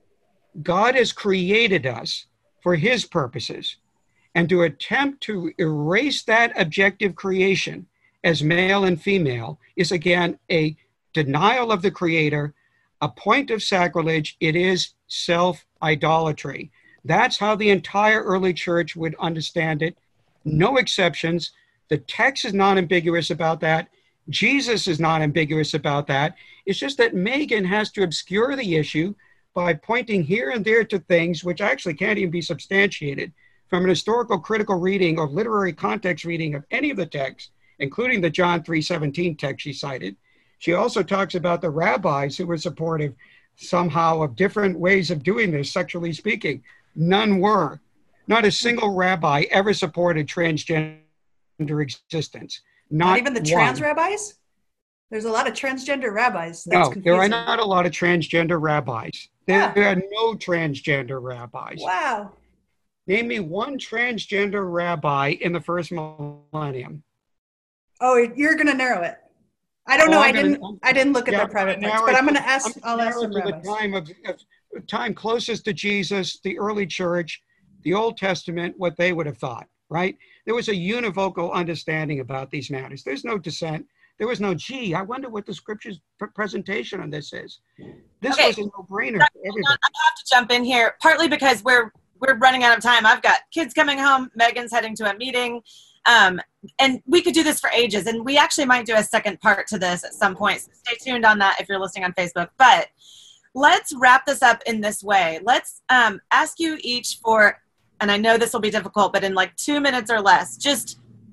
God has created us for his purposes, and to attempt to erase that objective creation as male and female is again a denial of the Creator, a point of sacrilege. It is self-idolatry. That's how the entire early church would understand it. No exceptions. The text is not ambiguous about that. Jesus is not ambiguous about that. It's just that Megan has to obscure the issue by pointing here and there to things which actually can't even be substantiated from an historical critical reading or literary context reading of any of the texts, including the John three seventeen text she cited. She also talks about the rabbis who were supportive somehow of different ways of doing this, sexually speaking. None were. Not a single rabbi ever supported transgender existence. Not, Not even the trans one. rabbis? There's a lot of transgender rabbis. That's No, confusing. there are not a lot of transgender rabbis. There, Yeah. there are no transgender rabbis. Wow. Name me one transgender rabbi in the first millennium. Oh, you're going to narrow it. I don't Oh, know. I'm I gonna- didn't. I didn't look at Yeah, their private now texts, but I- I'm going to ask. I'm I'll ask narrowed some to the rabbis. time of, of time closest to Jesus, the early church, the Old Testament, what they would have thought, right? There was a univocal understanding about these matters. There's no dissent. There was no, gee, I wonder what the scripture's pr- presentation on this is. This Okay. was a no-brainer I for everybody. have to jump in here, partly because we're we're running out of time. I've got kids coming home. Megan's heading to a meeting. Um, and we could do this for ages. And we actually might do a second part to this at some point. So stay tuned on that if you're listening on Facebook. But let's wrap this up in this way. Let's um, ask you each for, and I know this will be difficult, but in like two minutes or less, just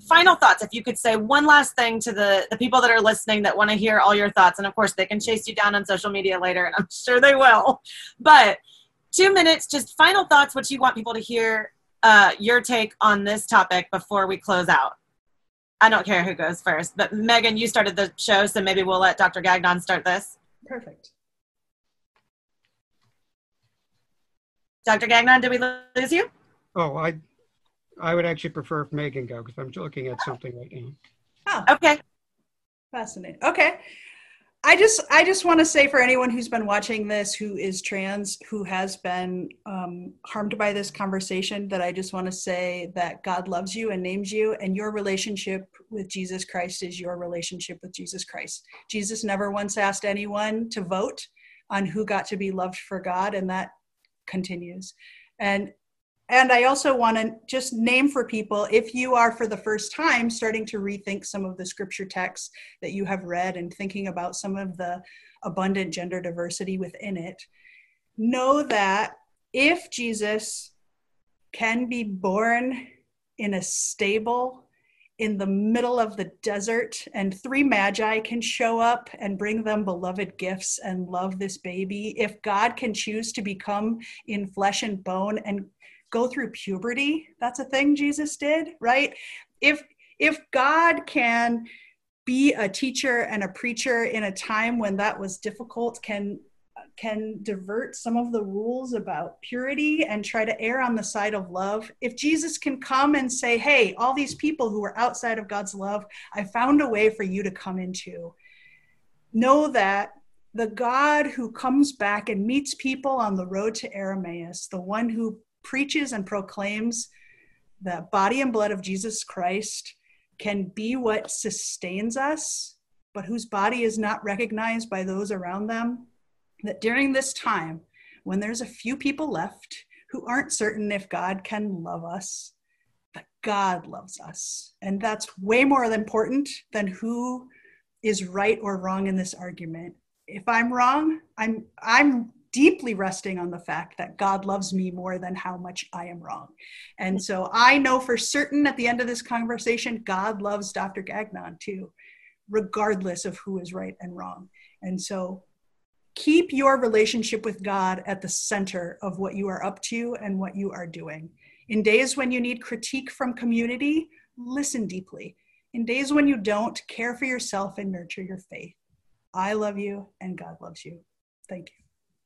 final thoughts, if you could say one last thing to the, the people that are listening that want to hear all your thoughts. And of course, they can chase you down on social media later, and I'm sure they will. But two minutes, just final thoughts, what you want people to hear, uh, your take on this topic before we close out. I don't care who goes first, but Megan, you started the show, so maybe we'll let Doctor Gagnon start this. Perfect. Doctor Gagnon, did we lose you? Oh, I I would actually prefer if Megan go, because I'm looking at something right now. Oh, Okay. fascinating. Okay. I just I just want to say, for anyone who's been watching this, who is trans, who has been um, harmed by this conversation, that I just want to say that God loves you and names you, and your relationship with Jesus Christ is your relationship with Jesus Christ. Jesus never once asked anyone to vote on who got to be loved for God, and that continues. And And I also want to just name for people, if you are for the first time starting to rethink some of the scripture texts that you have read and thinking about some of the abundant gender diversity within it, know that if Jesus can be born in a stable in the middle of the desert, and three magi can show up and bring them beloved gifts and love this baby, if God can choose to become in flesh and bone and go through puberty, that's a thing Jesus did, right? If if God can be a teacher and a preacher in a time when that was difficult, can can divert some of the rules about purity and try to err on the side of love, if Jesus can come and say, hey, all these people who are outside of God's love, I found a way for you to come into, know that the God who comes back and meets people on the road to Emmaus, the one who preaches and proclaims the body and blood of Jesus Christ, can be what sustains us, but whose body is not recognized by those around them, that during this time, when there's a few people left who aren't certain if God can love us, that God loves us. And that's way more important than who is right or wrong in this argument. If I'm wrong, I'm I'm deeply resting on the fact that God loves me more than how much I am wrong. And so I know for certain at the end of this conversation, God loves Doctor Gagnon too, regardless of who is right and wrong. And so keep your relationship with God at the center of what you are up to and what you are doing. In days when you need critique from community, listen deeply. In days when you don't, care for yourself and nurture your faith. I love you and God loves you. Thank you.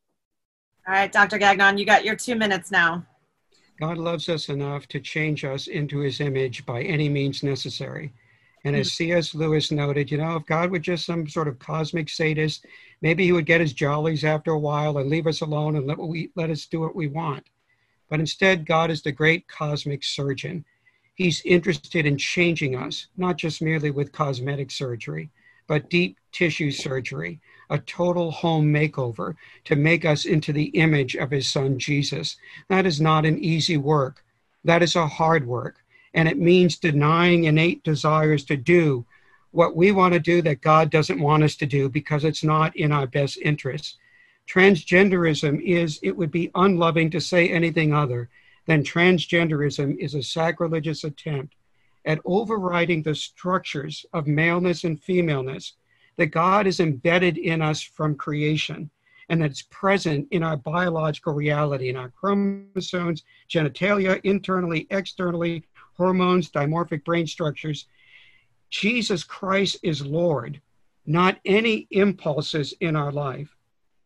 All right, Doctor Gagnon, you got your two minutes now. God loves us enough to change us into his image by any means necessary. And as C S Lewis noted, you know, if God were just some sort of cosmic sadist, maybe he would get his jollies after a while and leave us alone and let, we, let us do what we want. But instead, God is the great cosmic surgeon. He's interested in changing us, not just merely with cosmetic surgery, but deep tissue surgery, a total home makeover to make us into the image of his son, Jesus. That is not an easy work. That is a hard work. And it means denying innate desires to do what we want to do that God doesn't want us to do because it's not in our best interests. Transgenderism is, it would be unloving to say anything other than transgenderism is a sacrilegious attempt at overriding the structures of maleness and femaleness that God is embedded in us from creation, and that's present in our biological reality, in our chromosomes, genitalia, internally, externally, hormones, dimorphic brain structures. Jesus Christ is Lord, not any impulses in our life.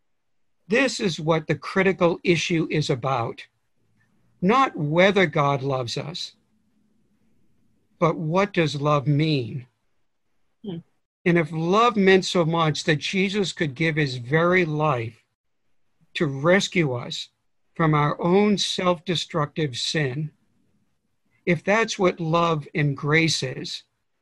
This is what the critical issue is about. Not whether God loves us, but what does love mean? Hmm. And if love meant so much that Jesus could give his very life to rescue us from our own self-destructive sin, if that's what love and grace is,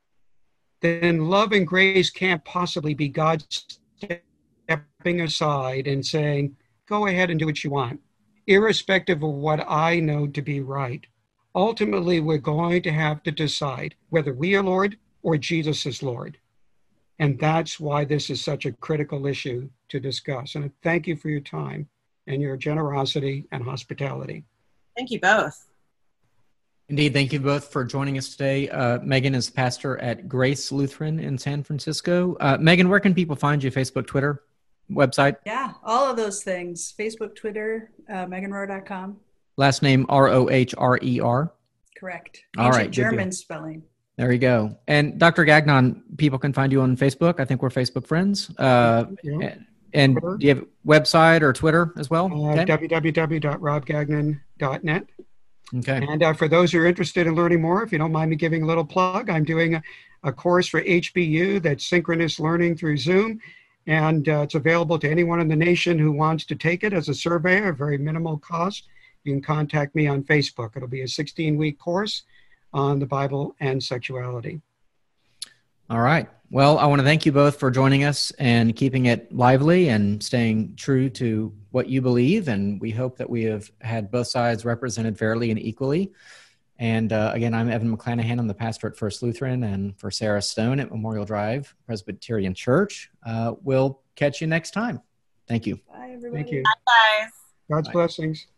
then love and grace can't possibly be God stepping aside and saying, go ahead and do what you want, irrespective of what I know to be right. Ultimately, we're going to have to decide whether we are Lord or Jesus is Lord. And that's why this is such a critical issue to discuss. And thank you for your time and your generosity and hospitality. Thank you both. Indeed. Thank you both for joining us today. Uh, Megan is pastor at Grace Lutheran in San Francisco. Uh, Megan, where can people find you? Facebook, Twitter, website? Yeah, all of those things. Facebook, Twitter, uh, megan rohrer dot com. Last name R O H R E R. Correct. All Ancient right, good German deal. spelling. There you go. And Doctor Gagnon, people can find you on Facebook. I think we're Facebook friends. Uh, Yeah. and Twitter. do you have a website or Twitter as well? Uh, Okay. w w w dot rob gagnon dot net. Okay. And uh, for those who are interested in learning more, if you don't mind me giving a little plug, I'm doing a, a course for H B U that's synchronous learning through Zoom. And uh, it's available to anyone in the nation who wants to take it as a surveyor, a very minimal cost. You can contact me on Facebook. It'll be a sixteen-week course on the Bible and sexuality. All right. Well, I want to thank you both for joining us and keeping it lively and staying true to what you believe. And we hope that we have had both sides represented fairly and equally. And uh, again, I'm Evan McClanahan. I'm the pastor at First Lutheran, and for Sarah Stone at Memorial Drive Presbyterian Church. Uh, we'll catch you next time. Thank you. Bye, everybody. Thank you. Bye, guys. God's Bye. blessings.